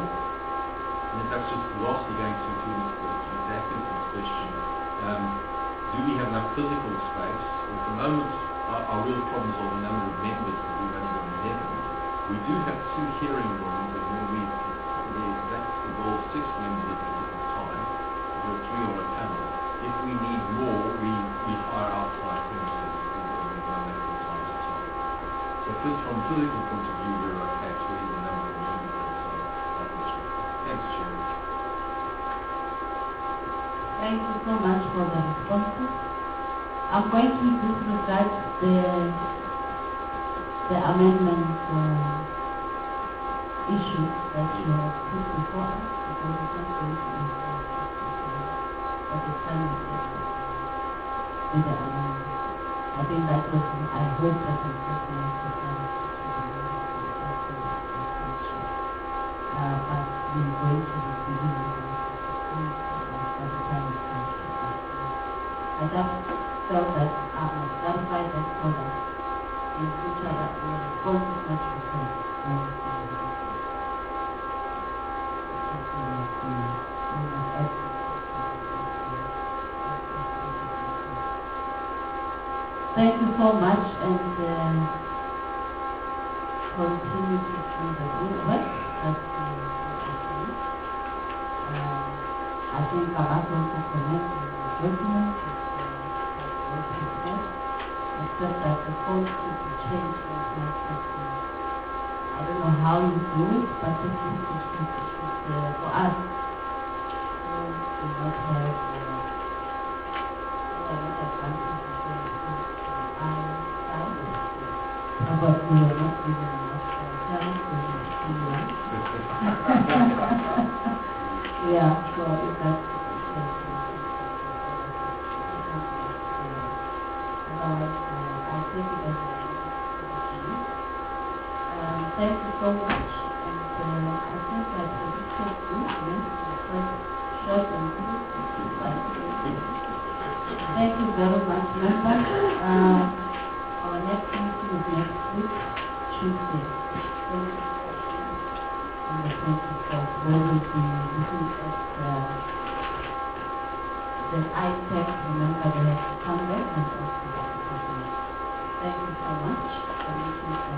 And if that's just lastly going to, to Mister Atkinson's question, um, do we have enough physical space? At the moment, our, our real problems are the number of members, and we've only got eleven. We do have two hearing rooms, and when we, that involves six members at a given time. There are three on a panel. If we need more, we, we hire outside premises, and we've done that from time to time. So first, from a physical point of view, we're okay to leave the number of members outside that district. Thanks, Chair. Thank you so much for the responses. I'm going to disregard the the amendment uh, issue that you have put before us, because it's not going to be at the time of the the amendment. I think that was, I hope that was just nice to have uh, but we're going to be beginning at the time of the I just felt that I must clarify that so that in future that the response is not required. Thank you so much, and uh, continue to do the good work that you are doing. Uh, I think I must also comment on the document that was prepared, except that the code should be changed like that. I don't know how you do it, but at least it should, it should uh, for us, who do not have, uh, who are not advanced in the but we are not given enough time to see one. Yeah, so if that's otherwise, uh, I'll take it as a um, thank you so much, and uh, I think that for this talk too, it's quite short and good. Thank you very much, members. Uh, Our next meeting is next week, Tuesday, on the twenty-fourth, where we'll be looking at uh, the I TEC. Remember, they have to come back and also the Thank you so much. The meeting is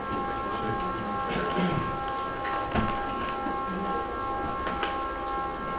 concluded.